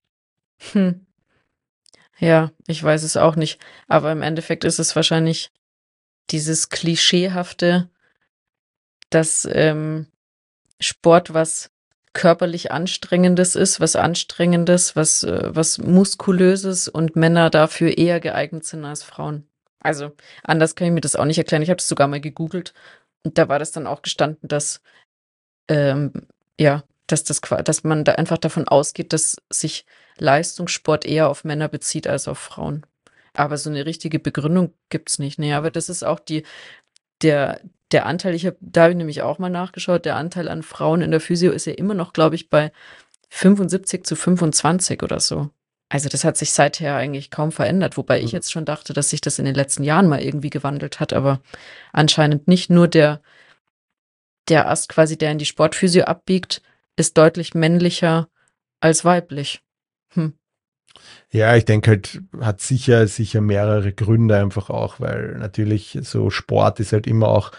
Speaker 3: Ja, ich weiß es auch nicht. Aber im Endeffekt ist es wahrscheinlich dieses Klischeehafte, dass Sport was körperlich Anstrengendes ist, was Anstrengendes, was Muskulöses und Männer dafür eher geeignet sind als Frauen. Also anders kann ich mir das auch nicht erklären. Ich habe es sogar mal gegoogelt und da war das dann auch gestanden, dass dass man da einfach davon ausgeht, dass sich Leistungssport eher auf Männer bezieht als auf Frauen. Aber so eine richtige Begründung gibt es nicht. Nee, aber das ist auch der Anteil, da habe ich nämlich auch mal nachgeschaut, der Anteil an Frauen in der Physio ist ja immer noch, glaube ich, bei 75:25 oder so. Also das hat sich seither eigentlich kaum verändert, wobei ich jetzt schon dachte, dass sich das in den letzten Jahren mal irgendwie gewandelt hat, aber anscheinend nicht. Nur der Ast quasi, der in die Sportphysio abbiegt, ist deutlich männlicher als weiblich.
Speaker 2: Ja, ich denke halt, hat sicher mehrere Gründe einfach auch, weil natürlich so Sport ist halt immer auch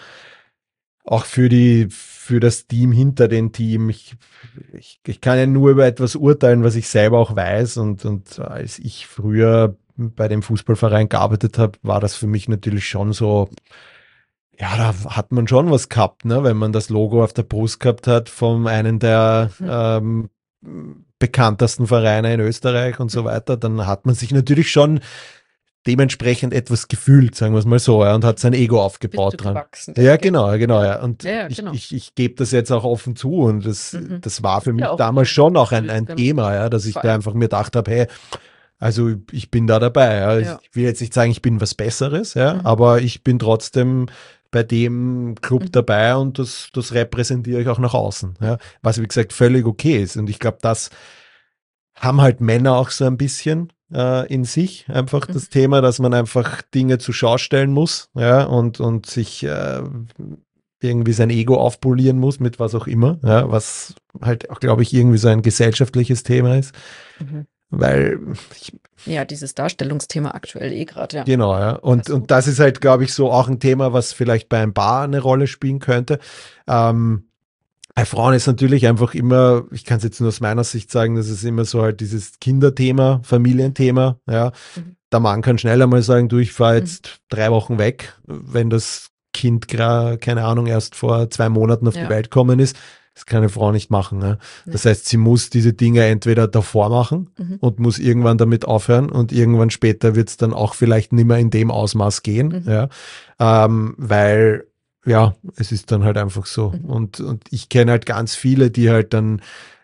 Speaker 2: für das Team hinter dem Team. Ich kann ja nur über etwas urteilen, was ich selber auch weiß und als ich früher bei dem Fußballverein gearbeitet habe, war das für mich natürlich schon so, ja, da hat man schon was gehabt, ne? Wenn man das Logo auf der Brust gehabt hat von einem der bekanntesten Vereine in Österreich und so weiter, dann hat man sich natürlich schon dementsprechend etwas gefühlt, sagen wir es mal so, ja, und hat sein Ego aufgebaut dran. Ja, genau, ja. Und genau. Ich gebe das jetzt auch offen zu und das war für mich damals schon auch ein Thema, ja, dass ich da einfach mir gedacht habe, hey, also ich bin da dabei. Ja. Ich will jetzt nicht sagen, ich bin was Besseres, ja, aber ich bin trotzdem bei dem Club dabei und das repräsentiere ich auch nach außen. Ja, was, wie gesagt, völlig okay ist. Und ich glaube, das haben halt Männer auch so ein bisschen in sich. Einfach das Thema, dass man einfach Dinge zur Schau stellen muss, ja, und sich irgendwie sein Ego aufpolieren muss mit was auch immer, ja, was halt auch, glaube ich, irgendwie so ein gesellschaftliches Thema ist. Weil
Speaker 3: dieses Darstellungsthema aktuell gerade, ja.
Speaker 2: Genau, ja. Und das ist halt, glaube ich, so auch ein Thema, was vielleicht bei ein Paar eine Rolle spielen könnte. Bei Frauen ist natürlich einfach immer, ich kann es jetzt nur aus meiner Sicht sagen, das ist immer so halt dieses Kinderthema, Familienthema, ja. Der Mann kann schnell einmal sagen, du, ich fahre jetzt 3 Wochen weg, wenn das Kind gerade, keine Ahnung, erst vor 2 Monaten auf die Welt gekommen ist. Das kann eine Frau nicht machen. Ne? Das heißt, sie muss diese Dinge entweder davor machen und muss irgendwann damit aufhören und irgendwann später wird es dann auch vielleicht nicht mehr in dem Ausmaß gehen, ja? Weil ja, es ist dann halt einfach so.
Speaker 3: Mhm.
Speaker 2: Und ich kenne halt ganz viele, die halt dann,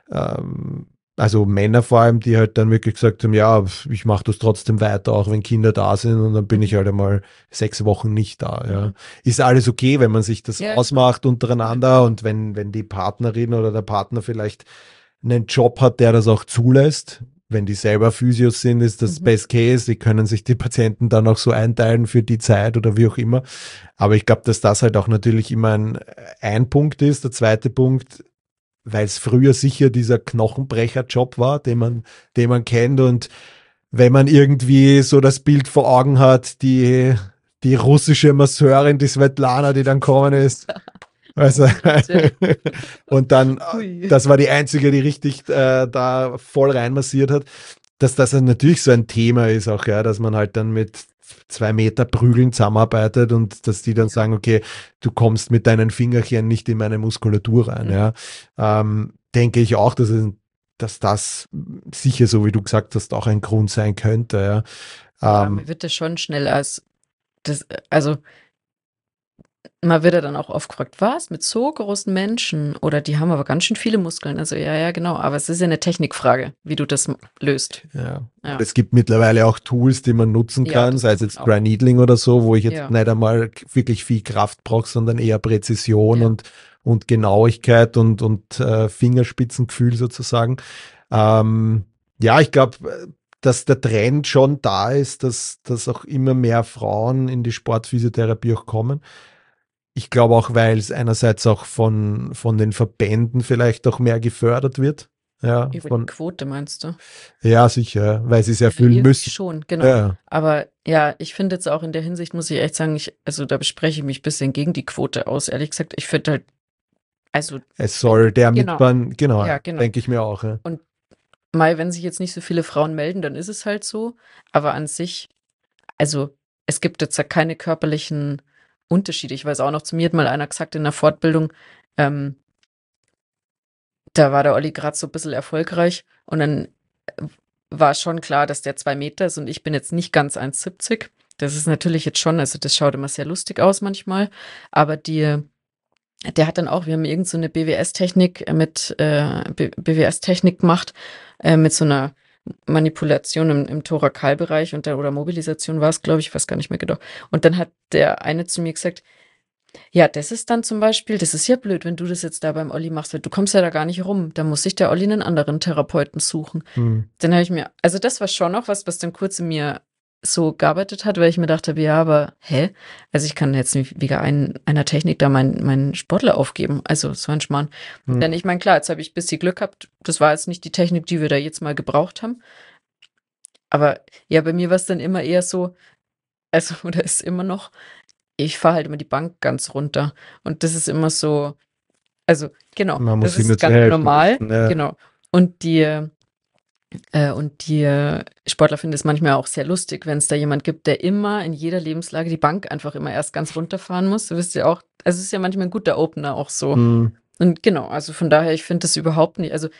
Speaker 2: also Männer vor allem, die halt dann wirklich gesagt haben, ja, ich mache das trotzdem weiter, auch wenn Kinder da sind und dann bin ich halt einmal 6 Wochen nicht da. Ja. Ist alles okay, wenn man sich das
Speaker 3: Ja.
Speaker 2: ausmacht untereinander und wenn die Partnerin oder der Partner vielleicht einen Job hat, der das auch zulässt. Wenn die selber Physios sind, ist das Best Case. Die können sich die Patienten dann auch so einteilen für die Zeit oder wie auch immer. Aber ich glaube, dass das halt auch natürlich immer ein Punkt ist. Der zweite Punkt, weil es früher sicher dieser Knochenbrecher-Job war, den man kennt. Und wenn man irgendwie so das Bild vor Augen hat, die russische Masseurin, die Svetlana, die dann kommen ist. Also, und dann,
Speaker 3: Hui.
Speaker 2: das war die einzige, die richtig da voll reinmassiert hat, dass das natürlich so ein Thema ist auch, ja, dass man halt dann mit 2 Meter Prügeln zusammenarbeitet und dass die dann sagen, okay, du kommst mit deinen Fingerchen nicht in meine Muskulatur rein, ja. Denke ich auch, dass das sicher, so wie du gesagt hast, auch ein Grund sein könnte, ja.
Speaker 3: Mir wird das schon schnell also man wird ja dann auch oft gefragt, was, mit so großen Menschen? Oder die haben aber ganz schön viele Muskeln. Also ja, genau. Aber es ist ja eine Technikfrage, wie du das löst.
Speaker 2: Ja.
Speaker 3: Ja.
Speaker 2: Und es gibt mittlerweile auch Tools, die man nutzen
Speaker 3: Ja,
Speaker 2: kann,
Speaker 3: das
Speaker 2: sei es
Speaker 3: kann
Speaker 2: jetzt
Speaker 3: man auch.
Speaker 2: Dry Needling oder so, wo ich jetzt
Speaker 3: Ja.
Speaker 2: nicht einmal wirklich viel Kraft brauche, sondern eher Präzision
Speaker 3: Ja.
Speaker 2: und Genauigkeit und Fingerspitzengefühl sozusagen. Ja, ich glaube, dass der Trend schon da ist, dass auch immer mehr Frauen in die Sportphysiotherapie auch kommen. Ich glaube auch, weil es einerseits auch von den Verbänden vielleicht auch mehr gefördert wird. Ja,
Speaker 3: Über die Quote meinst du?
Speaker 2: ja, sicher, weil sie es erfüllen
Speaker 3: Irgendwie
Speaker 2: müssen.
Speaker 3: schon, genau.
Speaker 2: Ja,
Speaker 3: Aber ja, ich finde jetzt auch in der Hinsicht, muss ich echt sagen, also da bespreche ich mich ein bisschen gegen die Quote aus. Ehrlich gesagt, ich finde halt, also
Speaker 2: es soll der
Speaker 3: Genau.
Speaker 2: mitfahren, genau,
Speaker 3: Ja, genau.
Speaker 2: denke ich mir auch. Ja.
Speaker 3: mal, wenn sich jetzt nicht so viele Frauen melden, dann ist es halt so. Aber an sich, also es gibt jetzt ja keine körperlichen Unterschiede. Ich weiß auch noch, zu mir hat mal einer gesagt in der Fortbildung, da war der Olli gerade so ein bisschen erfolgreich und dann war schon klar, dass der 2 Meter ist und ich bin jetzt nicht ganz 1,70. Das ist natürlich jetzt schon, also das schaut immer sehr lustig aus manchmal, aber der hat dann auch, wir haben irgend so eine BWS-Technik BWS-Technik gemacht, mit so einer Manipulation im Thorakalbereich oder Mobilisation war es, glaube ich, weiß gar nicht mehr genau. Und dann hat der eine zu mir gesagt, ja, das ist dann zum Beispiel, das ist ja blöd, wenn du das jetzt da beim Olli machst, weil du kommst ja da gar nicht rum. Da muss sich der Olli einen anderen Therapeuten suchen. Dann habe ich mir, also das war schon noch was dann kurz in mir so gearbeitet hat, weil ich mir dachte, ja, aber also ich kann jetzt nicht wegen einer Technik da meinen Sportler aufgeben. Also so ein Schmarrn. Denn ich meine, klar, jetzt habe ich ein bisschen Glück gehabt. Das war jetzt nicht die Technik, die wir da jetzt mal gebraucht haben. Aber ja, bei mir war es dann immer eher so, also, oder ist immer noch, ich fahre halt immer die Bank ganz runter. Und das ist immer so, also genau,
Speaker 2: Man muss
Speaker 3: das
Speaker 2: ihm nur
Speaker 3: ist
Speaker 2: zu
Speaker 3: ganz
Speaker 2: helfen
Speaker 3: normal.
Speaker 2: wissen, ja.
Speaker 3: Genau. Und die Sportler finden es manchmal auch sehr lustig, wenn es da jemand gibt, der immer in jeder Lebenslage die Bank einfach immer erst ganz runterfahren muss. Du wisst ja auch, also es ist ja manchmal ein guter Opener auch so. Und genau, also von daher, ich finde das überhaupt nicht, also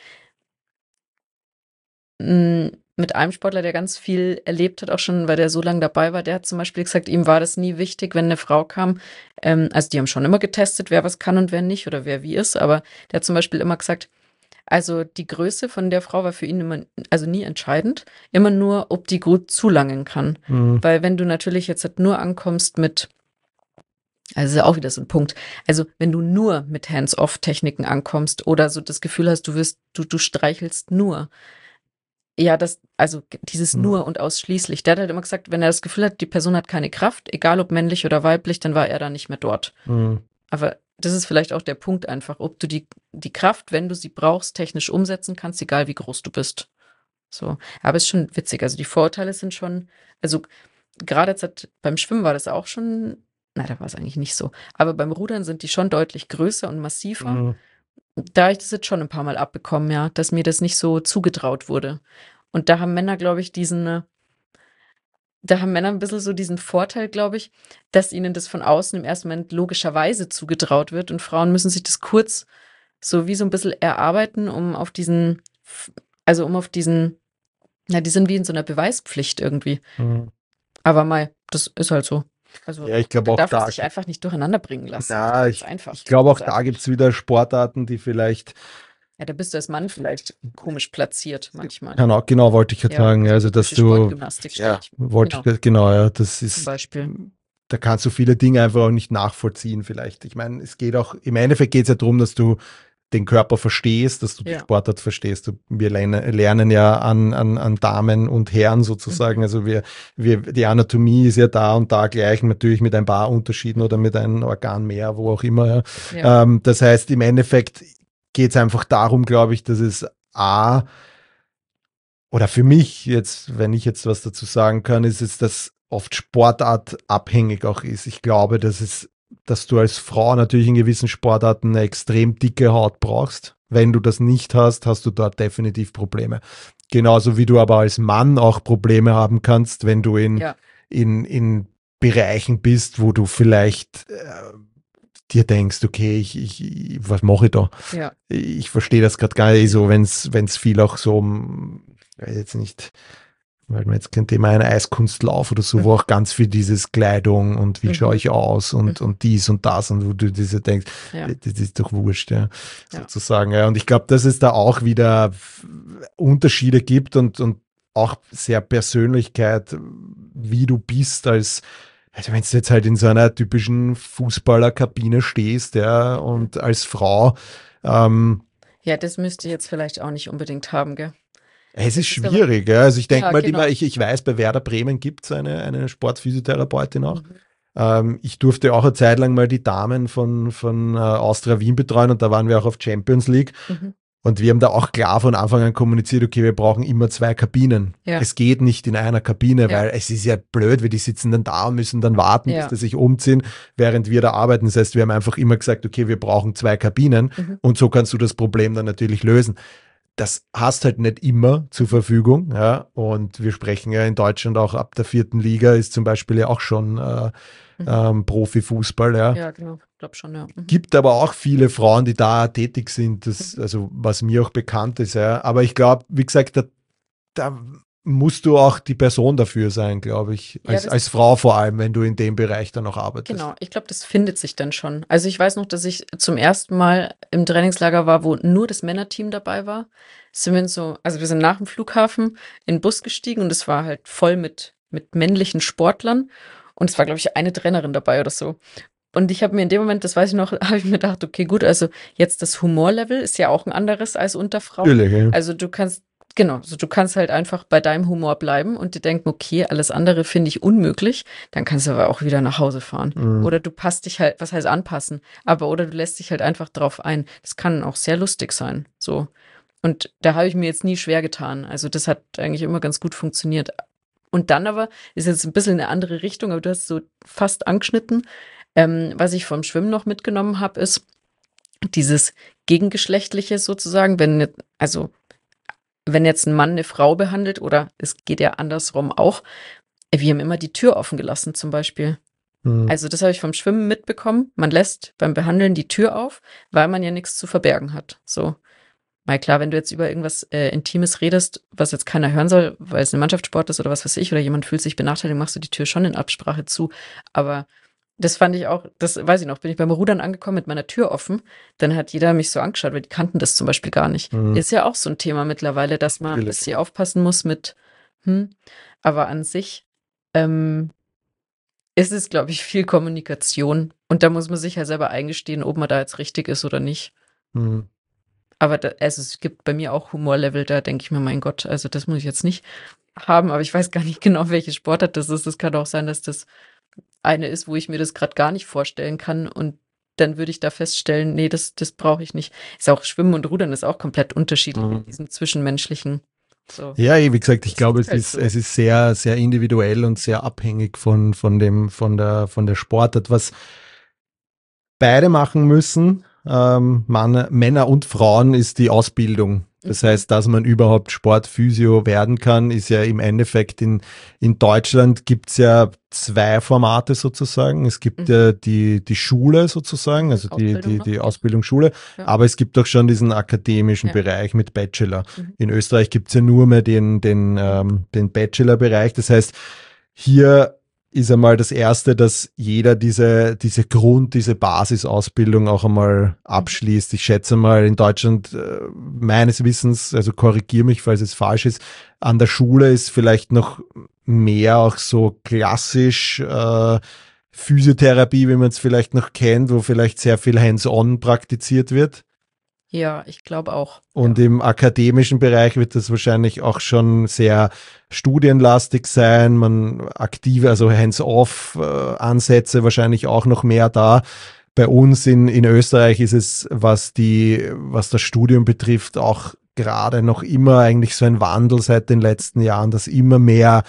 Speaker 3: mit einem Sportler, der ganz viel erlebt hat, auch schon, weil der so lange dabei war, der hat zum Beispiel gesagt, ihm war das nie wichtig, wenn eine Frau kam. Also die haben schon immer getestet, wer was kann und wer nicht oder wer wie ist, aber der hat zum Beispiel immer gesagt, also die Größe von der Frau war für ihn immer, also nie entscheidend, immer nur, ob die gut zulangen kann. Weil wenn du natürlich jetzt halt nur ankommst mit, also ist ja auch wieder so ein Punkt, also wenn du nur mit Hands-off-Techniken ankommst oder so das Gefühl hast, du streichelst nur, ja, also dieses nur und ausschließlich. Der hat halt immer gesagt, wenn er das Gefühl hat, die Person hat keine Kraft, egal ob männlich oder weiblich, dann war er da nicht mehr dort. Aber das ist vielleicht auch der Punkt einfach, ob du die Kraft, wenn du sie brauchst, technisch umsetzen kannst, egal wie groß du bist. So. Aber es ist schon witzig. Also die Vorteile sind schon, also gerade jetzt beim Schwimmen war das auch schon, da war es eigentlich nicht so. Aber beim Rudern sind die schon deutlich größer und massiver. Da habe ich das jetzt schon ein paar Mal abbekommen, ja, dass mir das nicht so zugetraut wurde. Und da haben Männer, glaube ich, ein bisschen so diesen Vorteil, glaube ich, dass ihnen das von außen im ersten Moment logischerweise zugetraut wird und Frauen müssen sich das kurz so wie so ein bisschen erarbeiten, die sind wie in so einer Beweispflicht irgendwie. Aber das ist halt so. Also
Speaker 2: Ja, ich glaube
Speaker 3: man
Speaker 2: auch
Speaker 3: darf
Speaker 2: da,
Speaker 3: sich einfach nicht durcheinander bringen lassen.
Speaker 2: na,
Speaker 3: Ganz einfach.
Speaker 2: ich glaube auch
Speaker 3: Also,
Speaker 2: da gibt es wieder Sportarten, die vielleicht,
Speaker 3: ja, da bist du als Mann vielleicht komisch platziert manchmal.
Speaker 2: genau, wollte ich jetzt
Speaker 3: Ja,
Speaker 2: sagen,
Speaker 3: so
Speaker 2: also dass
Speaker 3: typische
Speaker 2: du,
Speaker 3: Sportgymnastik stelle
Speaker 2: ja,
Speaker 3: ich
Speaker 2: wollte
Speaker 3: genau,
Speaker 2: ich, genau, ja, das
Speaker 3: zum
Speaker 2: ist,
Speaker 3: Beispiel.
Speaker 2: da kannst du viele Dinge einfach auch nicht nachvollziehen vielleicht. Ich meine, es geht auch, im Endeffekt geht es ja darum, dass du den Körper verstehst, dass du die
Speaker 3: Ja.
Speaker 2: Sportart verstehst. Wir lernen ja an Damen und Herren sozusagen.
Speaker 3: Mhm.
Speaker 2: Also die Anatomie ist ja da und da gleich, natürlich mit ein paar Unterschieden oder mit einem Organ mehr, wo auch immer. Ja.
Speaker 3: Ja.
Speaker 2: Das heißt, im Endeffekt geht es einfach darum, glaube ich, dass es oder für mich jetzt, wenn ich jetzt was dazu sagen kann, ist es, dass oft Sportart abhängig auch ist. Ich glaube, dass du als Frau natürlich in gewissen Sportarten eine extrem dicke Haut brauchst. Wenn du das nicht hast, hast du dort definitiv Probleme. Genauso wie du aber als Mann auch Probleme haben kannst, wenn du
Speaker 3: Ja.
Speaker 2: in Bereichen bist, wo du vielleicht dir denkst, okay, was mache ich da?
Speaker 3: Ja.
Speaker 2: Ich verstehe das gerade gar nicht so, wenn es viel auch so jetzt nicht, weil man jetzt kein Thema ein Eiskunstlauf oder so, wo auch ganz viel dieses Kleidung und wie schaue ich aus und dies und das und wo du diese denkst,
Speaker 3: Ja.
Speaker 2: das ist doch wurscht, ja,
Speaker 3: Ja.
Speaker 2: sozusagen. Ja. Und ich glaube, dass es da auch wieder Unterschiede gibt und auch sehr Persönlichkeit, wie du bist also wenn du jetzt halt in so einer typischen Fußballerkabine stehst, ja, und als Frau,
Speaker 3: Ja, das müsste ich jetzt vielleicht auch nicht unbedingt haben, gell?
Speaker 2: es ist
Speaker 3: Das ist aber-
Speaker 2: schwierig. Ja. Also ich denke
Speaker 3: Ja,
Speaker 2: mal,
Speaker 3: genau.
Speaker 2: ich weiß, bei Werder Bremen gibt es eine Sportphysiotherapeutin auch.
Speaker 3: Mhm.
Speaker 2: Ich durfte auch eine Zeit lang mal die Damen von Austria Wien betreuen und da waren wir auch auf Champions League.
Speaker 3: Mhm.
Speaker 2: Und wir haben da auch klar von Anfang an kommuniziert, okay, wir brauchen immer 2 Kabinen.
Speaker 3: Ja.
Speaker 2: Es geht nicht in einer Kabine,
Speaker 3: Ja.
Speaker 2: weil es ist ja blöd, weil die sitzen dann da und müssen dann warten,
Speaker 3: Ja.
Speaker 2: bis die sich umziehen, während wir da arbeiten. Das heißt, wir haben einfach immer gesagt, okay, wir brauchen 2 Kabinen
Speaker 3: Mhm.
Speaker 2: und so kannst du das Problem dann natürlich lösen. Das hast halt nicht immer zur Verfügung, ja. Und wir sprechen ja in Deutschland auch ab der 4. Liga ist zum Beispiel ja auch schon Profifußball, ja.
Speaker 3: Ja, genau. Ich glaube schon, ja. Mhm.
Speaker 2: Gibt aber auch viele Frauen, die da tätig sind, also was mir auch bekannt ist, ja. Aber ich glaube, wie gesagt, da musst du auch die Person dafür sein, glaube ich.
Speaker 3: Ja,
Speaker 2: Als Frau vor allem, wenn du in dem Bereich dann auch arbeitest.
Speaker 3: Genau, ich glaube, das findet sich dann schon. Also ich weiß noch, dass ich zum ersten Mal im Trainingslager war, wo nur das Männerteam dabei war. Wir sind nach dem Flughafen in den Bus gestiegen und es war halt voll mit männlichen Sportlern und es war, glaube ich, eine Trainerin dabei oder so. Und ich habe mir in dem Moment, das weiß ich noch, habe ich mir gedacht, okay, gut, also jetzt das Humorlevel ist ja auch ein anderes als unter Frauen.
Speaker 2: Natürlich, ja.
Speaker 3: Also du kannst halt einfach bei deinem Humor bleiben und dir denken, okay, alles andere finde ich unmöglich, dann kannst du aber auch wieder nach Hause fahren.
Speaker 2: Mhm.
Speaker 3: Oder du passt dich halt, was heißt anpassen, oder du lässt dich halt einfach drauf ein. Das kann auch sehr lustig sein, so. Und da habe ich mir jetzt nie schwer getan. Also das hat eigentlich immer ganz gut funktioniert. Und dann aber, ist jetzt ein bisschen eine andere Richtung, aber du hast so fast angeschnitten. Was ich vom Schwimmen noch mitgenommen habe, ist dieses Gegengeschlechtliche sozusagen, wenn jetzt ein Mann eine Frau behandelt, oder es geht ja andersrum auch, wir haben immer die Tür offen gelassen zum Beispiel.
Speaker 2: Mhm.
Speaker 3: Also das habe ich vom Schwimmen mitbekommen. Man lässt beim Behandeln die Tür auf, weil man ja nichts zu verbergen hat. So. Mal klar, wenn du jetzt über irgendwas Intimes redest, was jetzt keiner hören soll, weil es ein Mannschaftssport ist oder was weiß ich, oder jemand fühlt sich benachteiligt, machst du die Tür schon in Absprache zu. Aber das fand ich auch, das weiß ich noch, bin ich beim Rudern angekommen mit meiner Tür offen, dann hat jeder mich so angeschaut, weil die kannten das zum Beispiel gar nicht.
Speaker 2: Mhm.
Speaker 3: Ist ja auch so ein Thema mittlerweile, dass man ein
Speaker 2: Natürlich.
Speaker 3: bisschen aufpassen muss mit, aber an sich ist es, glaube ich, viel Kommunikation und da muss man sich ja selber eingestehen, ob man da jetzt richtig ist oder nicht.
Speaker 2: Mhm.
Speaker 3: Aber es gibt bei mir auch Humorlevel, da denke ich mir, mein Gott, also das muss ich jetzt nicht haben, aber ich weiß gar nicht genau, welche Sportart das ist. Es kann auch sein, dass das eine ist, wo ich mir das gerade gar nicht vorstellen kann und dann würde ich da feststellen, nee, das brauche ich nicht. Ist auch Schwimmen und Rudern ist auch komplett unterschiedlich in diesem Zwischenmenschlichen. So.
Speaker 2: Ja, wie gesagt, ich
Speaker 3: Das
Speaker 2: glaube,
Speaker 3: ist halt so.
Speaker 2: es ist sehr, sehr individuell und sehr abhängig von der Sportart. Was beide machen müssen, Männer und Frauen, ist die Ausbildung. Das heißt, dass man überhaupt Sportphysio werden kann, ist ja im Endeffekt in Deutschland gibt's ja 2 Formate sozusagen. Es gibt ja die Schule sozusagen, also die Ausbildungsschule,
Speaker 3: Ja.
Speaker 2: aber es gibt auch schon diesen akademischen Bereich mit Bachelor. In Österreich gibt's ja nur mehr den Bachelor-Bereich. Das heißt, hier ist einmal das Erste, dass jeder diese Basisausbildung auch einmal abschließt. Ich schätze mal in Deutschland meines Wissens, also korrigiere mich, falls es falsch ist, an der Schule ist vielleicht noch mehr auch so klassisch Physiotherapie, wie man es vielleicht noch kennt, wo vielleicht sehr viel hands-on praktiziert wird.
Speaker 3: Ja, ich glaube auch.
Speaker 2: Und
Speaker 3: ja.
Speaker 2: im akademischen Bereich wird das wahrscheinlich auch schon sehr studienlastig sein, man aktive, also hands-off Ansätze wahrscheinlich auch noch mehr da. Bei uns in Österreich ist es, was das Studium betrifft, auch gerade noch immer eigentlich so ein Wandel seit den letzten Jahren, dass immer mehr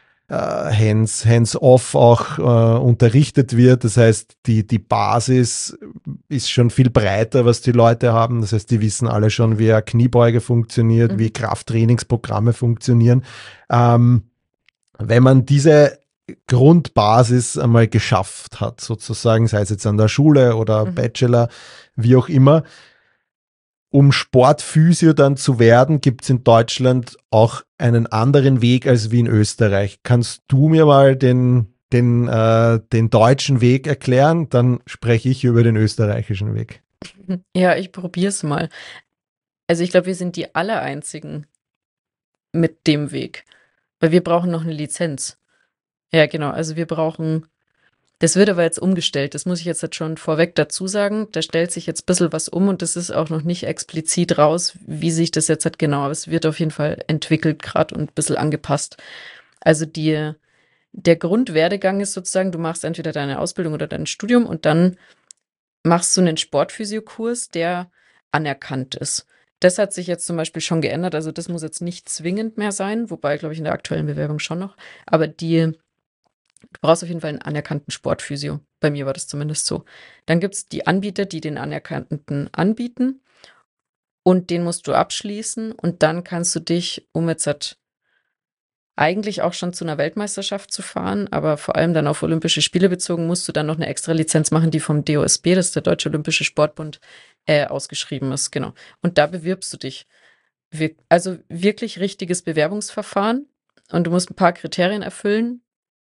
Speaker 2: hands-off auch unterrichtet wird. Das heißt, die Basis ist schon viel breiter, was die Leute haben. Das heißt, die wissen alle schon, wie eine Kniebeuge funktioniert, wie Krafttrainingsprogramme funktionieren. Wenn man diese Grundbasis einmal geschafft hat, sozusagen, sei es jetzt an der Schule oder Bachelor, wie auch immer, um Sportphysio dann zu werden, gibt es in Deutschland auch einen anderen Weg als wie in Österreich. Kannst du mir mal den deutschen Weg erklären? Dann spreche ich über den österreichischen Weg.
Speaker 3: Ja, ich probiere es mal. Also ich glaube, wir sind die Allereinzigen mit dem Weg, weil wir brauchen noch eine Lizenz. Ja, genau. Also wir brauchen, das wird aber jetzt umgestellt. Das muss ich jetzt schon vorweg dazu sagen. Da stellt sich jetzt ein bisschen was um und das ist auch noch nicht explizit raus, wie sich das jetzt hat genau. Aber es wird auf jeden Fall entwickelt gerade und ein bisschen angepasst. Also der Grundwerdegang ist sozusagen, du machst entweder deine Ausbildung oder dein Studium und dann machst du einen Sportphysiokurs, der anerkannt ist. Das hat sich jetzt zum Beispiel schon geändert. Also das muss jetzt nicht zwingend mehr sein, wobei, glaube ich, in der aktuellen Bewerbung schon noch. Aber du brauchst auf jeden Fall einen anerkannten Sportphysio. Bei mir war das zumindest so. Dann gibt es die Anbieter, die den Anerkannten anbieten und den musst du abschließen und dann kannst du dich, um jetzt eigentlich auch schon zu einer Weltmeisterschaft zu fahren, aber vor allem dann auf Olympische Spiele bezogen, musst du dann noch eine extra Lizenz machen, die vom DOSB, das ist der Deutsche Olympische Sportbund, ausgeschrieben ist. Genau. Und da bewirbst du dich. Also wirklich richtiges Bewerbungsverfahren und du musst ein paar Kriterien erfüllen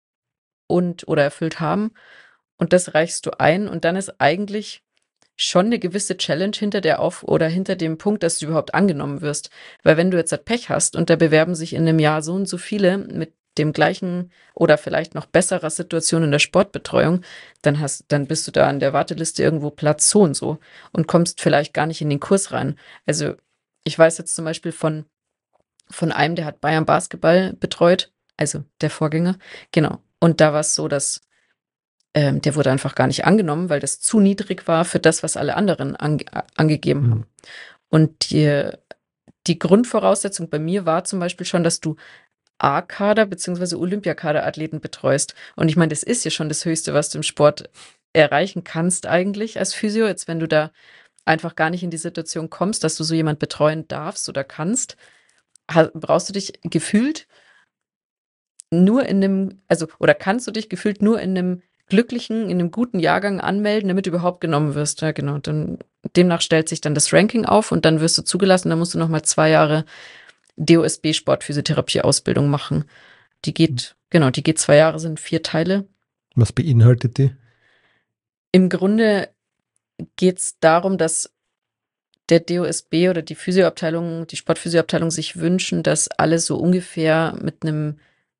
Speaker 3: oder erfüllt haben und das reichst du ein und dann ist eigentlich schon eine gewisse Challenge hinter hinter dem Punkt, dass du überhaupt angenommen wirst. Weil wenn du jetzt Pech hast und da bewerben sich in einem Jahr so und so viele mit dem gleichen oder vielleicht noch besserer Situation in der Sportbetreuung, dann bist du da an der Warteliste irgendwo Platz so und so und kommst vielleicht gar nicht in den Kurs rein. Also ich weiß jetzt zum Beispiel von einem, der hat Bayern Basketball betreut, also der Vorgänger, genau. Und da war es so, dass der wurde einfach gar nicht angenommen, weil das zu niedrig war für das, was alle anderen angegeben haben. Und die Grundvoraussetzung bei mir war zum Beispiel schon, dass du A-Kader bzw. Olympiakader-Athleten betreust. Und ich meine, das ist ja schon das Höchste, was du im Sport erreichen kannst eigentlich als Physio. Jetzt, wenn du da einfach gar nicht in die Situation kommst, dass du so jemand betreuen darfst oder kannst, brauchst du dich gefühlt nur oder kannst du dich gefühlt nur in einem glücklichen, in einem guten Jahrgang anmelden, damit du überhaupt genommen wirst. Ja, genau. Demnach stellt sich dann das Ranking auf und dann wirst du zugelassen. Dann musst du nochmal 2 Jahre DOSB Sportphysiotherapie-Ausbildung machen. Die geht 2 Jahre, sind 4 Teile.
Speaker 2: Was beinhaltet die?
Speaker 3: Im Grunde geht es darum, dass der DOSB oder die Physioabteilung, die Sportphysioabteilung sich wünschen, dass alle so ungefähr mit einem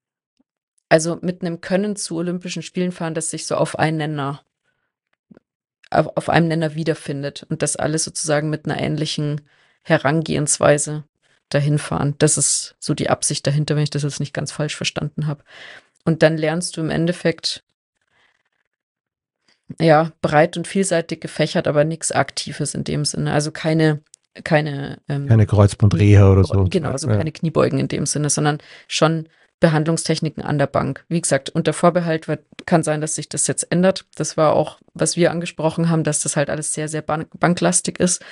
Speaker 3: Können zu Olympischen Spielen fahren, das sich so auf einem Nenner wiederfindet und das alles sozusagen mit einer ähnlichen Herangehensweise dahin fahren. Das ist so die Absicht dahinter, wenn ich das jetzt nicht ganz falsch verstanden habe. Und dann lernst du im Endeffekt ja breit und vielseitig gefächert, aber nichts Aktives in dem Sinne. Also keine
Speaker 2: Kreuzbandreha oder so.
Speaker 3: Genau, also keine Kniebeugen in dem Sinne, sondern schon Behandlungstechniken an der Bank. Wie gesagt, unter Vorbehalt kann sein, dass sich das jetzt ändert. Das war auch, was wir angesprochen haben, dass das halt alles sehr, sehr banklastig ist.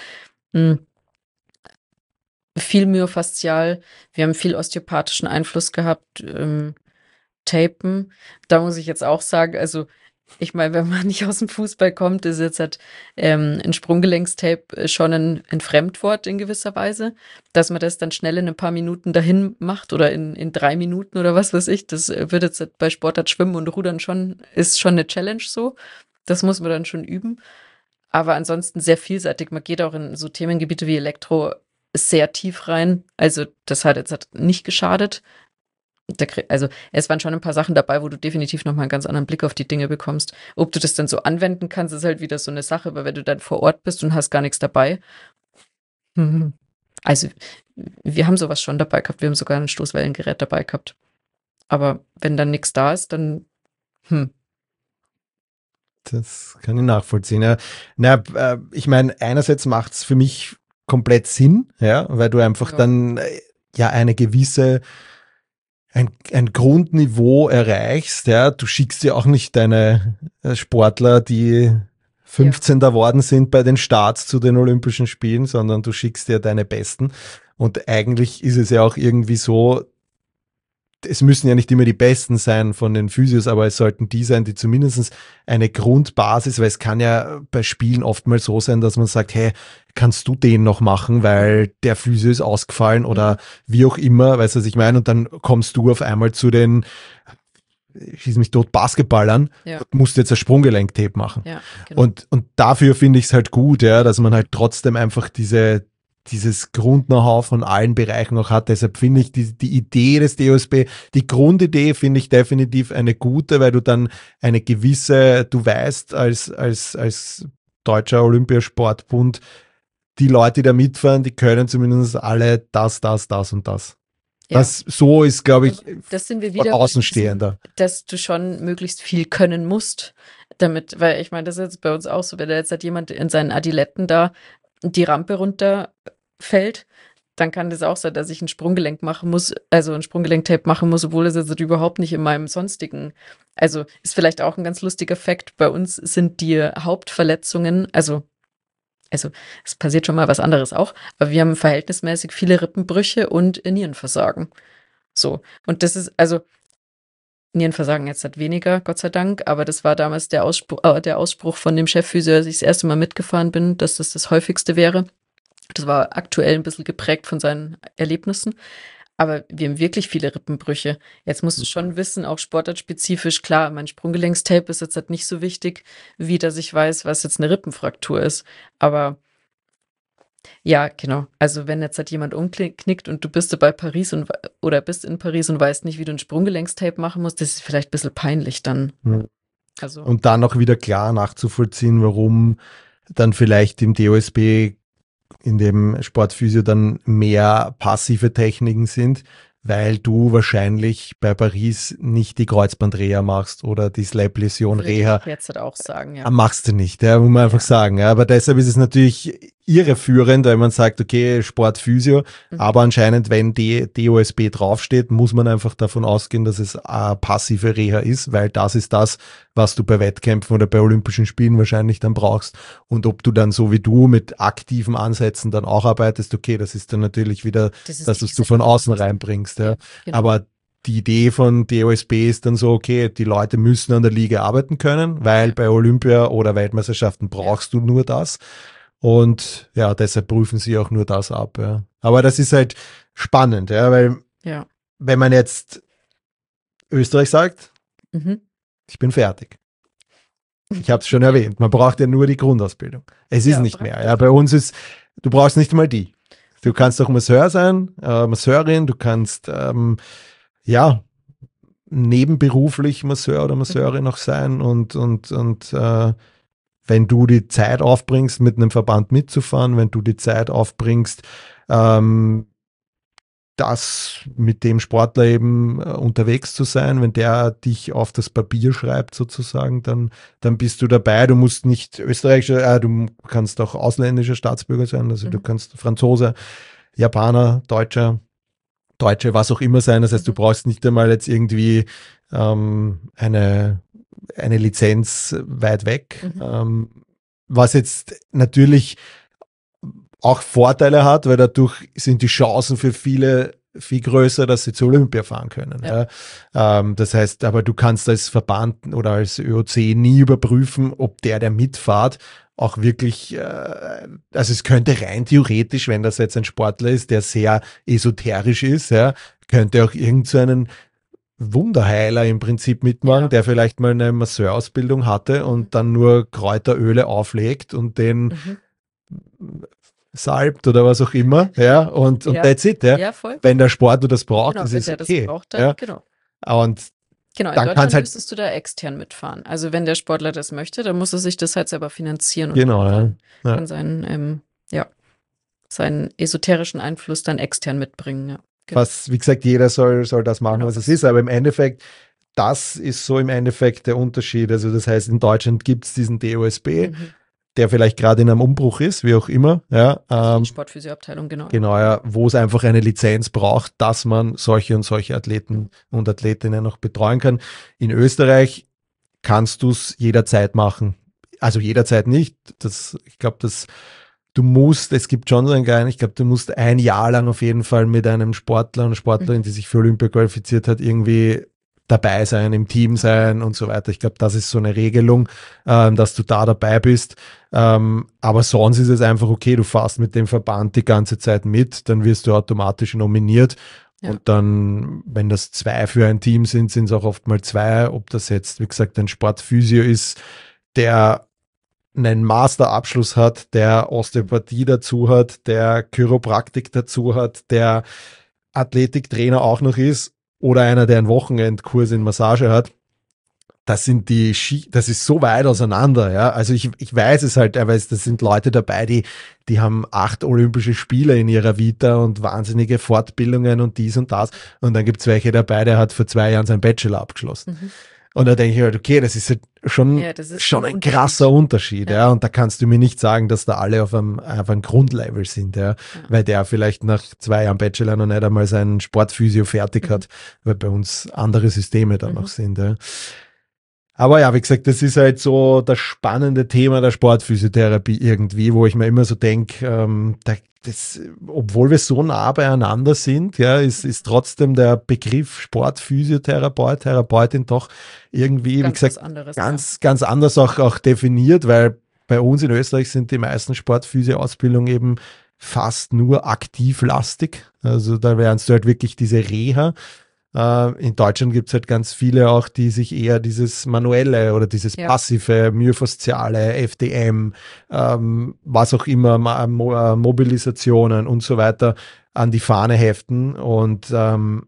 Speaker 3: Viel myofaszial. Wir haben viel osteopathischen Einfluss gehabt. Tapen. Da muss ich jetzt auch sagen, also ich meine, wenn man nicht aus dem Fußball kommt, ist jetzt halt ein Sprunggelenkstape schon ein Fremdwort in gewisser Weise, dass man das dann schnell in ein paar Minuten dahin macht oder in 3 Minuten oder was weiß ich. Das wird jetzt halt bei Sportart Schwimmen und Rudern ist schon eine Challenge so. Das muss man dann schon üben. Aber ansonsten sehr vielseitig. Man geht auch in so Themengebiete wie Elektro sehr tief rein. Also das hat jetzt halt nicht geschadet. Also es waren schon ein paar Sachen dabei, wo du definitiv nochmal einen ganz anderen Blick auf die Dinge bekommst. Ob du das dann so anwenden kannst, ist halt wieder so eine Sache, weil wenn du dann vor Ort bist und hast gar nichts dabei. Also wir haben sowas schon dabei gehabt. Wir haben sogar ein Stoßwellengerät dabei gehabt. Aber wenn dann nichts da ist, dann
Speaker 2: Das kann ich nachvollziehen. Ja. Ich meine, einerseits macht es für mich komplett Sinn, ja, weil du einfach dann ja eine gewisse, ein Grundniveau erreichst. Ja. Du schickst ja auch nicht deine Sportler, die 15. geworden sind bei den Starts zu den Olympischen Spielen, sondern du schickst ja deine Besten. Und eigentlich ist es ja auch irgendwie so, es müssen ja nicht immer die Besten sein von den Physios, aber es sollten die sein, die zumindest eine Grundbasis, weil es kann ja bei Spielen oftmals so sein, dass man sagt, hey, kannst du den noch machen, weil der Physio ist ausgefallen oder wie auch immer, weißt du, was ich meine? Und dann kommst du auf einmal zu den, schieß mich tot, Basketballern, musst jetzt ein Sprunggelenktape machen.
Speaker 3: Ja, genau.
Speaker 2: Und dafür finde ich es halt gut, ja, dass man halt trotzdem einfach dieses Grund-Know-how von allen Bereichen auch hat. Deshalb finde ich die Idee des DOSB, die Grundidee finde ich definitiv eine gute, weil du dann eine gewisse, du weißt als Deutscher Olympiasportbund, die Leute, die da mitfahren, die können zumindest alle das und das.
Speaker 3: Ja.
Speaker 2: Das so ist, glaube ich,
Speaker 3: das sind wir
Speaker 2: von
Speaker 3: wieder
Speaker 2: Außenstehender.
Speaker 3: Dass du schon möglichst viel können musst, damit, weil ich meine, das ist jetzt bei uns auch so, wenn da jetzt halt jemand in seinen Adiletten da die Rampe runterfällt, dann kann das auch sein, dass ich ein Sprunggelenk machen muss, also ein Sprunggelenktape machen muss, obwohl es jetzt überhaupt nicht in meinem sonstigen, also ist vielleicht auch ein ganz lustiger Fakt, bei uns sind die Hauptverletzungen, also es passiert schon mal was anderes auch, aber wir haben verhältnismäßig viele Rippenbrüche und Nierenversagen. So, und das ist, also Nierenversagen jetzt halt weniger, Gott sei Dank, aber das war damals der Ausspruch von dem Chefphysio, als ich das erste Mal mitgefahren bin, dass das häufigste wäre. Das war aktuell ein bisschen geprägt von seinen Erlebnissen, aber wir haben wirklich viele Rippenbrüche. Jetzt musst du schon wissen, auch sportartspezifisch, klar, mein Sprunggelenkstape ist jetzt halt nicht so wichtig, wie dass ich weiß, was jetzt eine Rippenfraktur ist, aber ja, genau. Also wenn jetzt halt jemand umknickt und du bist bei Paris oder bist in Paris und weißt nicht, wie du ein Sprunggelenkstape machen musst, das ist vielleicht ein bisschen peinlich dann. Also.
Speaker 2: Und dann auch wieder klar nachzuvollziehen, warum dann vielleicht im DOSB, in dem Sportphysio dann mehr passive Techniken sind, weil du wahrscheinlich bei Paris nicht die Kreuzbandreha machst oder die Slap-Läsion-Reha.
Speaker 3: Würde ich jetzt halt auch sagen, ja.
Speaker 2: Machst du nicht, ja, muss man einfach sagen. Ja. Aber deshalb ist es natürlich irreführend, weil man sagt, okay, Sportphysio, aber anscheinend, wenn DOSB draufsteht, muss man einfach davon ausgehen, dass es eine passive Reha ist, weil das ist das, was du bei Wettkämpfen oder bei Olympischen Spielen wahrscheinlich dann brauchst. Und ob du dann so wie du mit aktiven Ansätzen dann auch arbeitest, okay, das ist dann natürlich wieder, dass du von außen reinbringst. Ja.
Speaker 3: Genau.
Speaker 2: Aber die Idee von DOSB ist dann so, okay, die Leute müssen an der Liga arbeiten können, weil bei Olympia oder Weltmeisterschaften brauchst du nur das. Und ja, deshalb prüfen sie auch nur das ab. Ja. Aber das ist halt spannend, ja, weil wenn man jetzt Österreich sagt, ich bin fertig. Ich habe es schon erwähnt, man braucht ja nur die Grundausbildung. Es ist nicht mehr. Ja, bei uns ist, du brauchst nicht mal die. Du kannst auch Masseur sein, Masseurin, du kannst nebenberuflich Masseur oder Masseurin noch sein und wenn du die Zeit aufbringst, mit einem Verband mitzufahren, wenn du die Zeit aufbringst, das mit dem Sportler eben unterwegs zu sein, wenn der dich auf das Papier schreibt sozusagen, dann bist du dabei. Du musst nicht österreichischer, du kannst auch ausländischer Staatsbürger sein, also du kannst Franzose, Japaner, Deutsche, was auch immer sein. Das heißt, du brauchst nicht einmal jetzt irgendwie eine Lizenz weit weg, was jetzt natürlich auch Vorteile hat, weil dadurch sind die Chancen für viele viel größer, dass sie zu Olympia fahren können.
Speaker 3: Ja.
Speaker 2: Das heißt, aber du kannst als Verband oder als ÖOC nie überprüfen, ob der mitfahrt, auch wirklich, also es könnte rein theoretisch, wenn das jetzt ein Sportler ist, der sehr esoterisch ist, ja, könnte auch irgend so einen Wunderheiler im Prinzip mitmachen,
Speaker 3: Ja.
Speaker 2: der vielleicht mal eine Masseurausbildung hatte und dann nur Kräuteröle auflegt und den salbt oder was auch immer, ja, und
Speaker 3: Ja.
Speaker 2: that's it, ja.
Speaker 3: Ja, voll.
Speaker 2: Wenn der Sportler das braucht,
Speaker 3: Genau,
Speaker 2: das
Speaker 3: wenn
Speaker 2: ist
Speaker 3: der das
Speaker 2: okay.
Speaker 3: braucht, dann,
Speaker 2: ja.
Speaker 3: genau.
Speaker 2: Und
Speaker 3: Genau, in
Speaker 2: dann kann's
Speaker 3: Deutschland
Speaker 2: halt-
Speaker 3: müsstest du da extern mitfahren. Also wenn der Sportler das möchte, dann muss er sich das halt selber finanzieren und
Speaker 2: genau, ja. Ja.
Speaker 3: kann seinen esoterischen Einfluss dann extern mitbringen. Ja. Genau.
Speaker 2: Was, wie gesagt, jeder soll das machen,
Speaker 3: Genau,
Speaker 2: was es ist, aber im Endeffekt, das ist so im Endeffekt der Unterschied. Also das heißt, in Deutschland gibt es diesen DOSB, der vielleicht gerade in einem Umbruch ist, wie auch immer, ja,
Speaker 3: Also die Sportphysioabteilung, genau.
Speaker 2: genau, ja, wo es einfach eine Lizenz braucht, dass man solche und solche Athleten und Athletinnen noch betreuen kann. In Österreich kannst du es jederzeit machen. Also jederzeit nicht. Ich glaube, es gibt schon so einen kleinen, ich glaube, du musst ein Jahr lang auf jeden Fall mit einem Sportler und Sportlerin, die sich für Olympia qualifiziert hat, irgendwie dabei sein, im Team sein und so weiter. Ich glaube, das ist so eine Regelung, dass du da dabei bist. Aber sonst ist es einfach okay, du fährst mit dem Verband die ganze Zeit mit, dann wirst du automatisch nominiert.
Speaker 3: Ja.
Speaker 2: Und dann, wenn das 2 für ein Team sind, sind es auch oft mal 2. Ob das jetzt, wie gesagt, ein Sportphysio ist, der einen Masterabschluss hat, der Osteopathie dazu hat, der Chiropraktik dazu hat, der Athletiktrainer auch noch ist oder einer, der einen Wochenendkurs in Massage hat. Das ist so weit auseinander, ja. Also ich weiß es halt, aber das sind Leute dabei, die haben 8 Olympische Spiele in ihrer Vita und wahnsinnige Fortbildungen und dies und das. Und dann gibt es welche dabei, der hat vor 2 Jahren seinen Bachelor abgeschlossen. Und da denke ich halt, okay, das ist halt schon ein krasser Unterschied, ja. Und da kannst du mir nicht sagen, dass da alle auf einem Grundlevel sind, ja. Weil der vielleicht nach 2 Jahren Bachelor noch nicht einmal seinen Sportphysio fertig hat, weil bei uns andere Systeme da noch sind, ja. Aber ja, wie gesagt, das ist halt so das spannende Thema der Sportphysiotherapie irgendwie, wo ich mir immer so denke, obwohl wir so nah beieinander sind, ja, ist trotzdem der Begriff Sportphysiotherapeut, Therapeutin doch irgendwie, wie gesagt,
Speaker 3: anderes,
Speaker 2: ganz anders auch definiert, weil bei uns in Österreich sind die meisten Sportphysio-Ausbildungen eben fast nur aktivlastig. Also da wären du halt wirklich diese Reha. In Deutschland gibt es halt ganz viele auch, die sich eher dieses manuelle oder dieses passive, myofasziale, FDM, was auch immer, Mobilisationen und so weiter an die Fahne heften. Und wir haben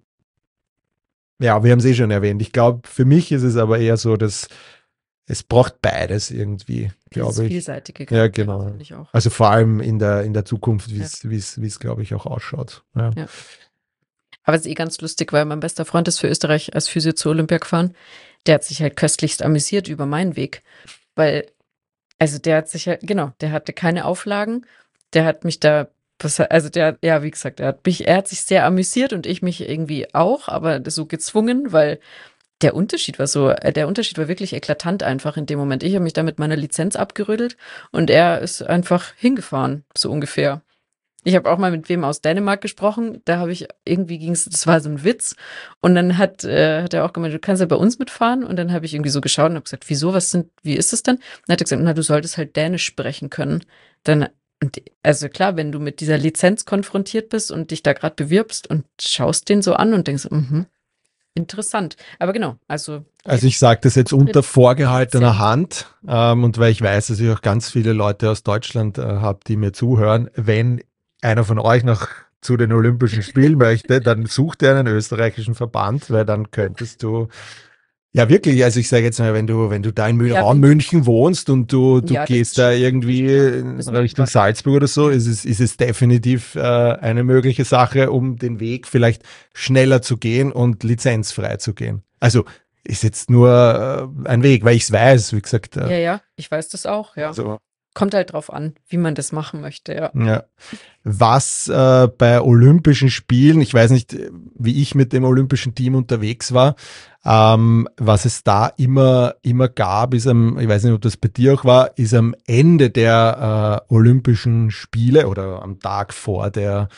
Speaker 2: es eh schon erwähnt. Ich glaube, für mich ist es aber eher so, dass es braucht beides irgendwie, glaube ich.
Speaker 3: Vielseitige.
Speaker 2: Ja, genau.
Speaker 3: Ich auch.
Speaker 2: Also vor allem in der Zukunft, wie es glaube ich, auch ausschaut. Ja.
Speaker 3: Aber es ist ganz lustig, weil mein bester Freund ist für Österreich als Physio zur Olympia gefahren. Der hat sich halt köstlichst amüsiert über meinen Weg. Weil, also der hat sich der hatte keine Auflagen. Der hat mich da, wie gesagt, er hat sich sehr amüsiert und ich mich irgendwie auch, aber so gezwungen, weil der Unterschied war wirklich eklatant einfach in dem Moment. Ich habe mich da mit meiner Lizenz abgerödelt und er ist einfach hingefahren, so ungefähr. Ich habe auch mal mit wem aus Dänemark gesprochen, da habe ich das war so ein Witz und dann hat er auch gemeint, du kannst ja bei uns mitfahren und dann habe ich irgendwie so geschaut und habe gesagt, wieso, wie ist es denn? Dann hat er gesagt, na, du solltest halt Dänisch sprechen können. Also klar, wenn du mit dieser Lizenz konfrontiert bist und dich da gerade bewirbst und schaust den so an und denkst, interessant. Aber genau, also
Speaker 2: ich sage das jetzt unter vorgehaltener Hand und weil ich weiß, dass ich auch ganz viele Leute aus Deutschland habe, die mir zuhören, wenn einer von euch noch zu den Olympischen Spielen möchte, dann sucht er einen österreichischen Verband, weil dann könntest du, ja wirklich, also ich sage jetzt mal, wenn du da in Raum München wohnst und du gehst da irgendwie in Richtung Salzburg oder so, ist es definitiv eine mögliche Sache, um den Weg vielleicht schneller zu gehen und lizenzfrei zu gehen. Also ist jetzt nur ein Weg, weil ich es weiß, wie gesagt.
Speaker 3: Ich weiß das auch, ja.
Speaker 2: Also,
Speaker 3: kommt halt drauf an, wie man das machen möchte,
Speaker 2: ja. Was bei Olympischen Spielen, ich weiß nicht, wie ich mit dem olympischen Team unterwegs war, was es da immer gab, ich weiß nicht, ob das bei dir auch war, ist am Ende der Olympischen Spiele oder am Tag vor der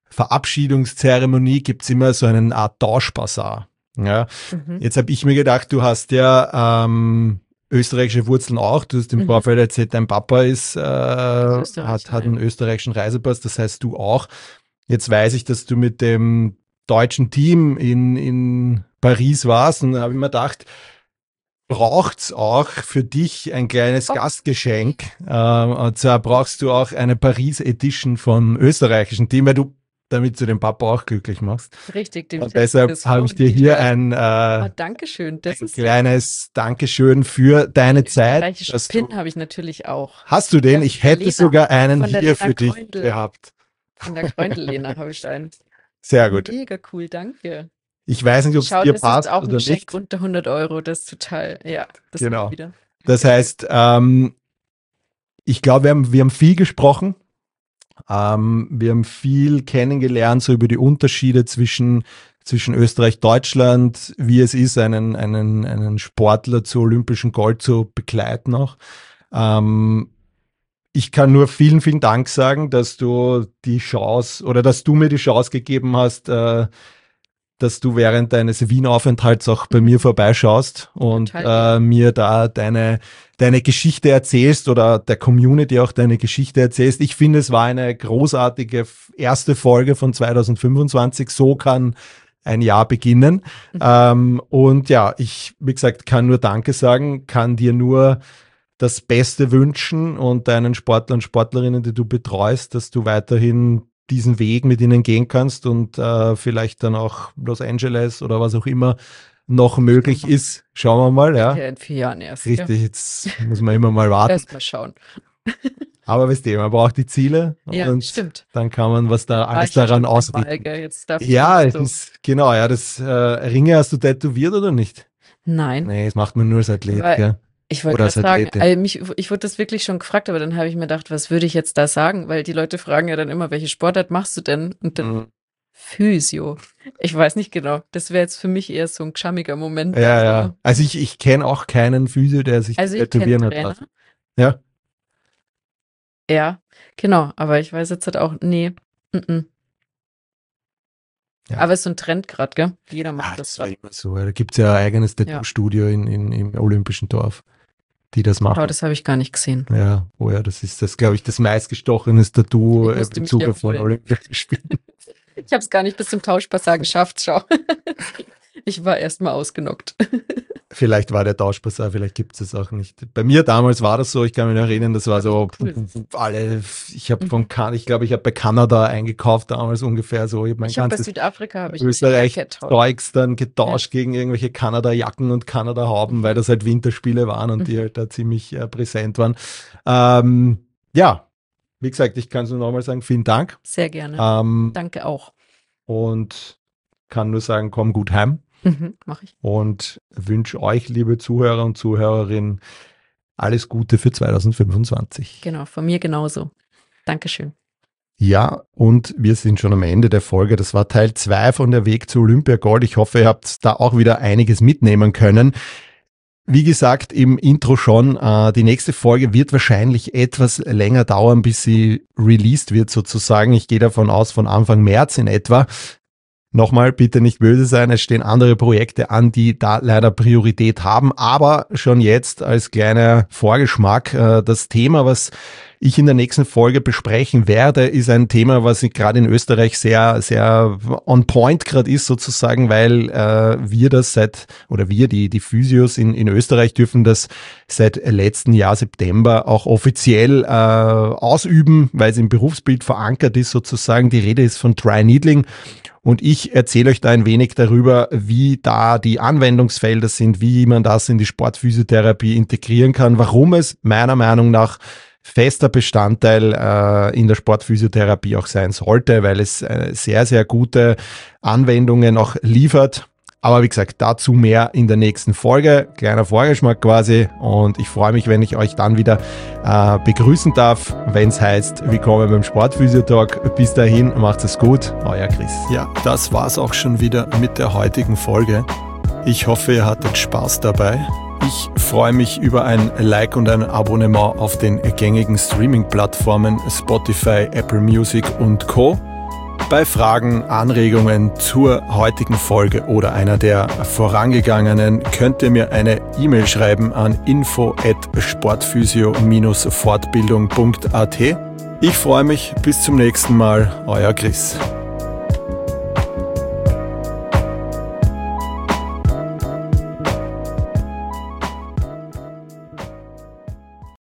Speaker 2: Verabschiedungszeremonie gibt's immer so eine Art Tauschbasar. Ja. Jetzt habe ich mir gedacht, du hast ja österreichische Wurzeln auch. Du hast im Vorfeld erzählt, dein Papa hat einen österreichischen Reisepass, das heißt du auch. Jetzt weiß ich, dass du mit dem deutschen Team in Paris warst, und da habe ich mir gedacht, braucht's auch für dich ein kleines Gastgeschenk. Und zwar brauchst du auch eine Paris Edition vom österreichischen Team, weil du damit du den Papa auch glücklich machst.
Speaker 3: Richtig.
Speaker 2: Und deshalb habe ich dir hier ein
Speaker 3: Dankeschön. Das ist
Speaker 2: kleines Dankeschön für deine Zeit.
Speaker 3: Österreichisches Pin habe ich natürlich auch.
Speaker 2: Hast du den?
Speaker 3: Ja,
Speaker 2: Ich hätte
Speaker 3: Lena,
Speaker 2: sogar einen
Speaker 3: von der
Speaker 2: hier
Speaker 3: Lena
Speaker 2: für dich
Speaker 3: Kreundl.
Speaker 2: gehabt.
Speaker 3: Von der Kreundl-Lena habe ich einen.
Speaker 2: Sehr gut.
Speaker 3: Mega cool, danke.
Speaker 2: Ich weiß nicht, ob es
Speaker 3: Schau,
Speaker 2: dir
Speaker 3: das
Speaker 2: passt
Speaker 3: ist auch ein
Speaker 2: oder
Speaker 3: Geschenk
Speaker 2: nicht.
Speaker 3: unter 100 Euro, das ist total, das
Speaker 2: Genau.
Speaker 3: wieder.
Speaker 2: Das heißt, ich glaube, wir haben viel gesprochen. Wir haben viel kennengelernt, so über die Unterschiede zwischen Österreich, Deutschland, wie es ist, einen Sportler zu olympischem Gold zu begleiten auch. Ich kann nur vielen, vielen Dank sagen, dass du mir die Chance gegeben hast, dass du während deines Wien-Aufenthalts auch bei mir vorbeischaust und mir da deine Geschichte erzählst oder der Community auch deine Geschichte erzählst. Ich finde, es war eine großartige erste Folge von 2025. So kann ein Jahr beginnen. Und ja, ich, wie gesagt, kann nur Danke sagen, kann dir nur das Beste wünschen und deinen Sportlern und Sportlerinnen, die du betreust, dass du weiterhin diesen Weg mit ihnen gehen kannst und vielleicht dann auch Los Angeles oder was auch immer noch möglich ist. Schauen wir mal, ja.
Speaker 3: In 4 Jahren erst.
Speaker 2: Richtig, jetzt muss man immer mal warten.
Speaker 3: Erst mal schauen.
Speaker 2: Aber weißt du, man braucht die Ziele und
Speaker 3: stimmt.
Speaker 2: dann kann man was da alles daran ausrichten.
Speaker 3: Ja,
Speaker 2: es ist, genau, ja, das Ringe hast du tätowiert oder nicht?
Speaker 3: Nein.
Speaker 2: Nee, das macht man nur als Athlet, gell?
Speaker 3: Ich wollte gerade sagen, ich wurde das wirklich schon gefragt, aber dann habe ich mir gedacht, was würde ich jetzt da sagen? Weil die Leute fragen ja dann immer, welche Sportart machst du denn? Und dann Physio. Ich weiß nicht genau. Das wäre jetzt für mich eher so ein geschammiger Moment.
Speaker 2: Ja. Also ich kenne auch keinen Physio, der sich tätowieren hat lassen. Ja.
Speaker 3: Ja, genau. Aber ich weiß jetzt halt auch, nee. Ja. Aber es ist so ein Trend gerade, gell? Jeder macht das
Speaker 2: war immer so. Da gibt es ja ein eigenes Tattoo-Studio im Olympischen Dorf, die das machen.
Speaker 3: Aber das habe ich gar nicht gesehen.
Speaker 2: Ja, das ist das, glaube ich, das meistgestochenes Tattoo im Zuge von Olympischen Spielen.
Speaker 3: Ich habe es gar nicht bis zum Tauschbasar geschafft, schau. Ich war erstmal ausgenockt.
Speaker 2: Vielleicht war der Tauschbasar, vielleicht gibt es das auch nicht. Bei mir damals war das so, ich kann mich noch erinnern, das war so ich glaube, ich habe bei Kanada eingekauft damals ungefähr so.
Speaker 3: Ich habe bei Südafrika
Speaker 2: Österreich-Zeugs dann getauscht gegen irgendwelche Kanada-Jacken und Kanada-Hauben, weil das halt Winterspiele waren und die halt da ziemlich präsent waren. Wie gesagt, ich kann es nur nochmal sagen, vielen Dank.
Speaker 3: Sehr gerne. Danke auch.
Speaker 2: Und kann nur sagen, komm gut heim.
Speaker 3: Mach ich.
Speaker 2: Und wünsche euch, liebe Zuhörer und Zuhörerinnen, alles Gute für 2025.
Speaker 3: Genau, von mir genauso. Dankeschön.
Speaker 2: Ja, und wir sind schon am Ende der Folge. Das war Teil 2 von der Weg zu Olympiagold. Ich hoffe, ihr habt da auch wieder einiges mitnehmen können. Wie gesagt, im Intro schon, die nächste Folge wird wahrscheinlich etwas länger dauern, bis sie released wird sozusagen. Ich gehe davon aus, von Anfang März in etwa. Nochmal, bitte nicht böse sein, es stehen andere Projekte an, die da leider Priorität haben, aber schon jetzt als kleiner Vorgeschmack, das Thema, was ich in der nächsten Folge besprechen werde, ist ein Thema, was gerade in Österreich sehr, sehr on point gerade ist sozusagen, weil die Physios in Österreich dürfen das seit letzten Jahr September auch offiziell ausüben, weil es im Berufsbild verankert ist sozusagen. Die Rede ist von Dry Needling. Und ich erzähle euch da ein wenig darüber, wie da die Anwendungsfelder sind, wie man das in die Sportphysiotherapie integrieren kann, warum es meiner Meinung nach fester Bestandteil in der Sportphysiotherapie auch sein sollte, weil es sehr, sehr gute Anwendungen auch liefert. Aber wie gesagt, dazu mehr in der nächsten Folge. Kleiner Vorgeschmack quasi. Und ich freue mich, wenn ich euch dann wieder begrüßen darf, wenn es heißt, willkommen beim Sportphysio-Talk. Bis dahin, macht es gut. Euer Chris. Ja, das war's auch schon wieder mit der heutigen Folge. Ich hoffe, ihr hattet Spaß dabei. Ich freue mich über ein Like und ein Abonnement auf den gängigen Streaming-Plattformen Spotify, Apple Music und Co. Bei Fragen, Anregungen zur heutigen Folge oder einer der vorangegangenen könnt ihr mir eine E-Mail schreiben an info@sportphysio-fortbildung.at. Ich freue mich, bis zum nächsten Mal, euer Chris.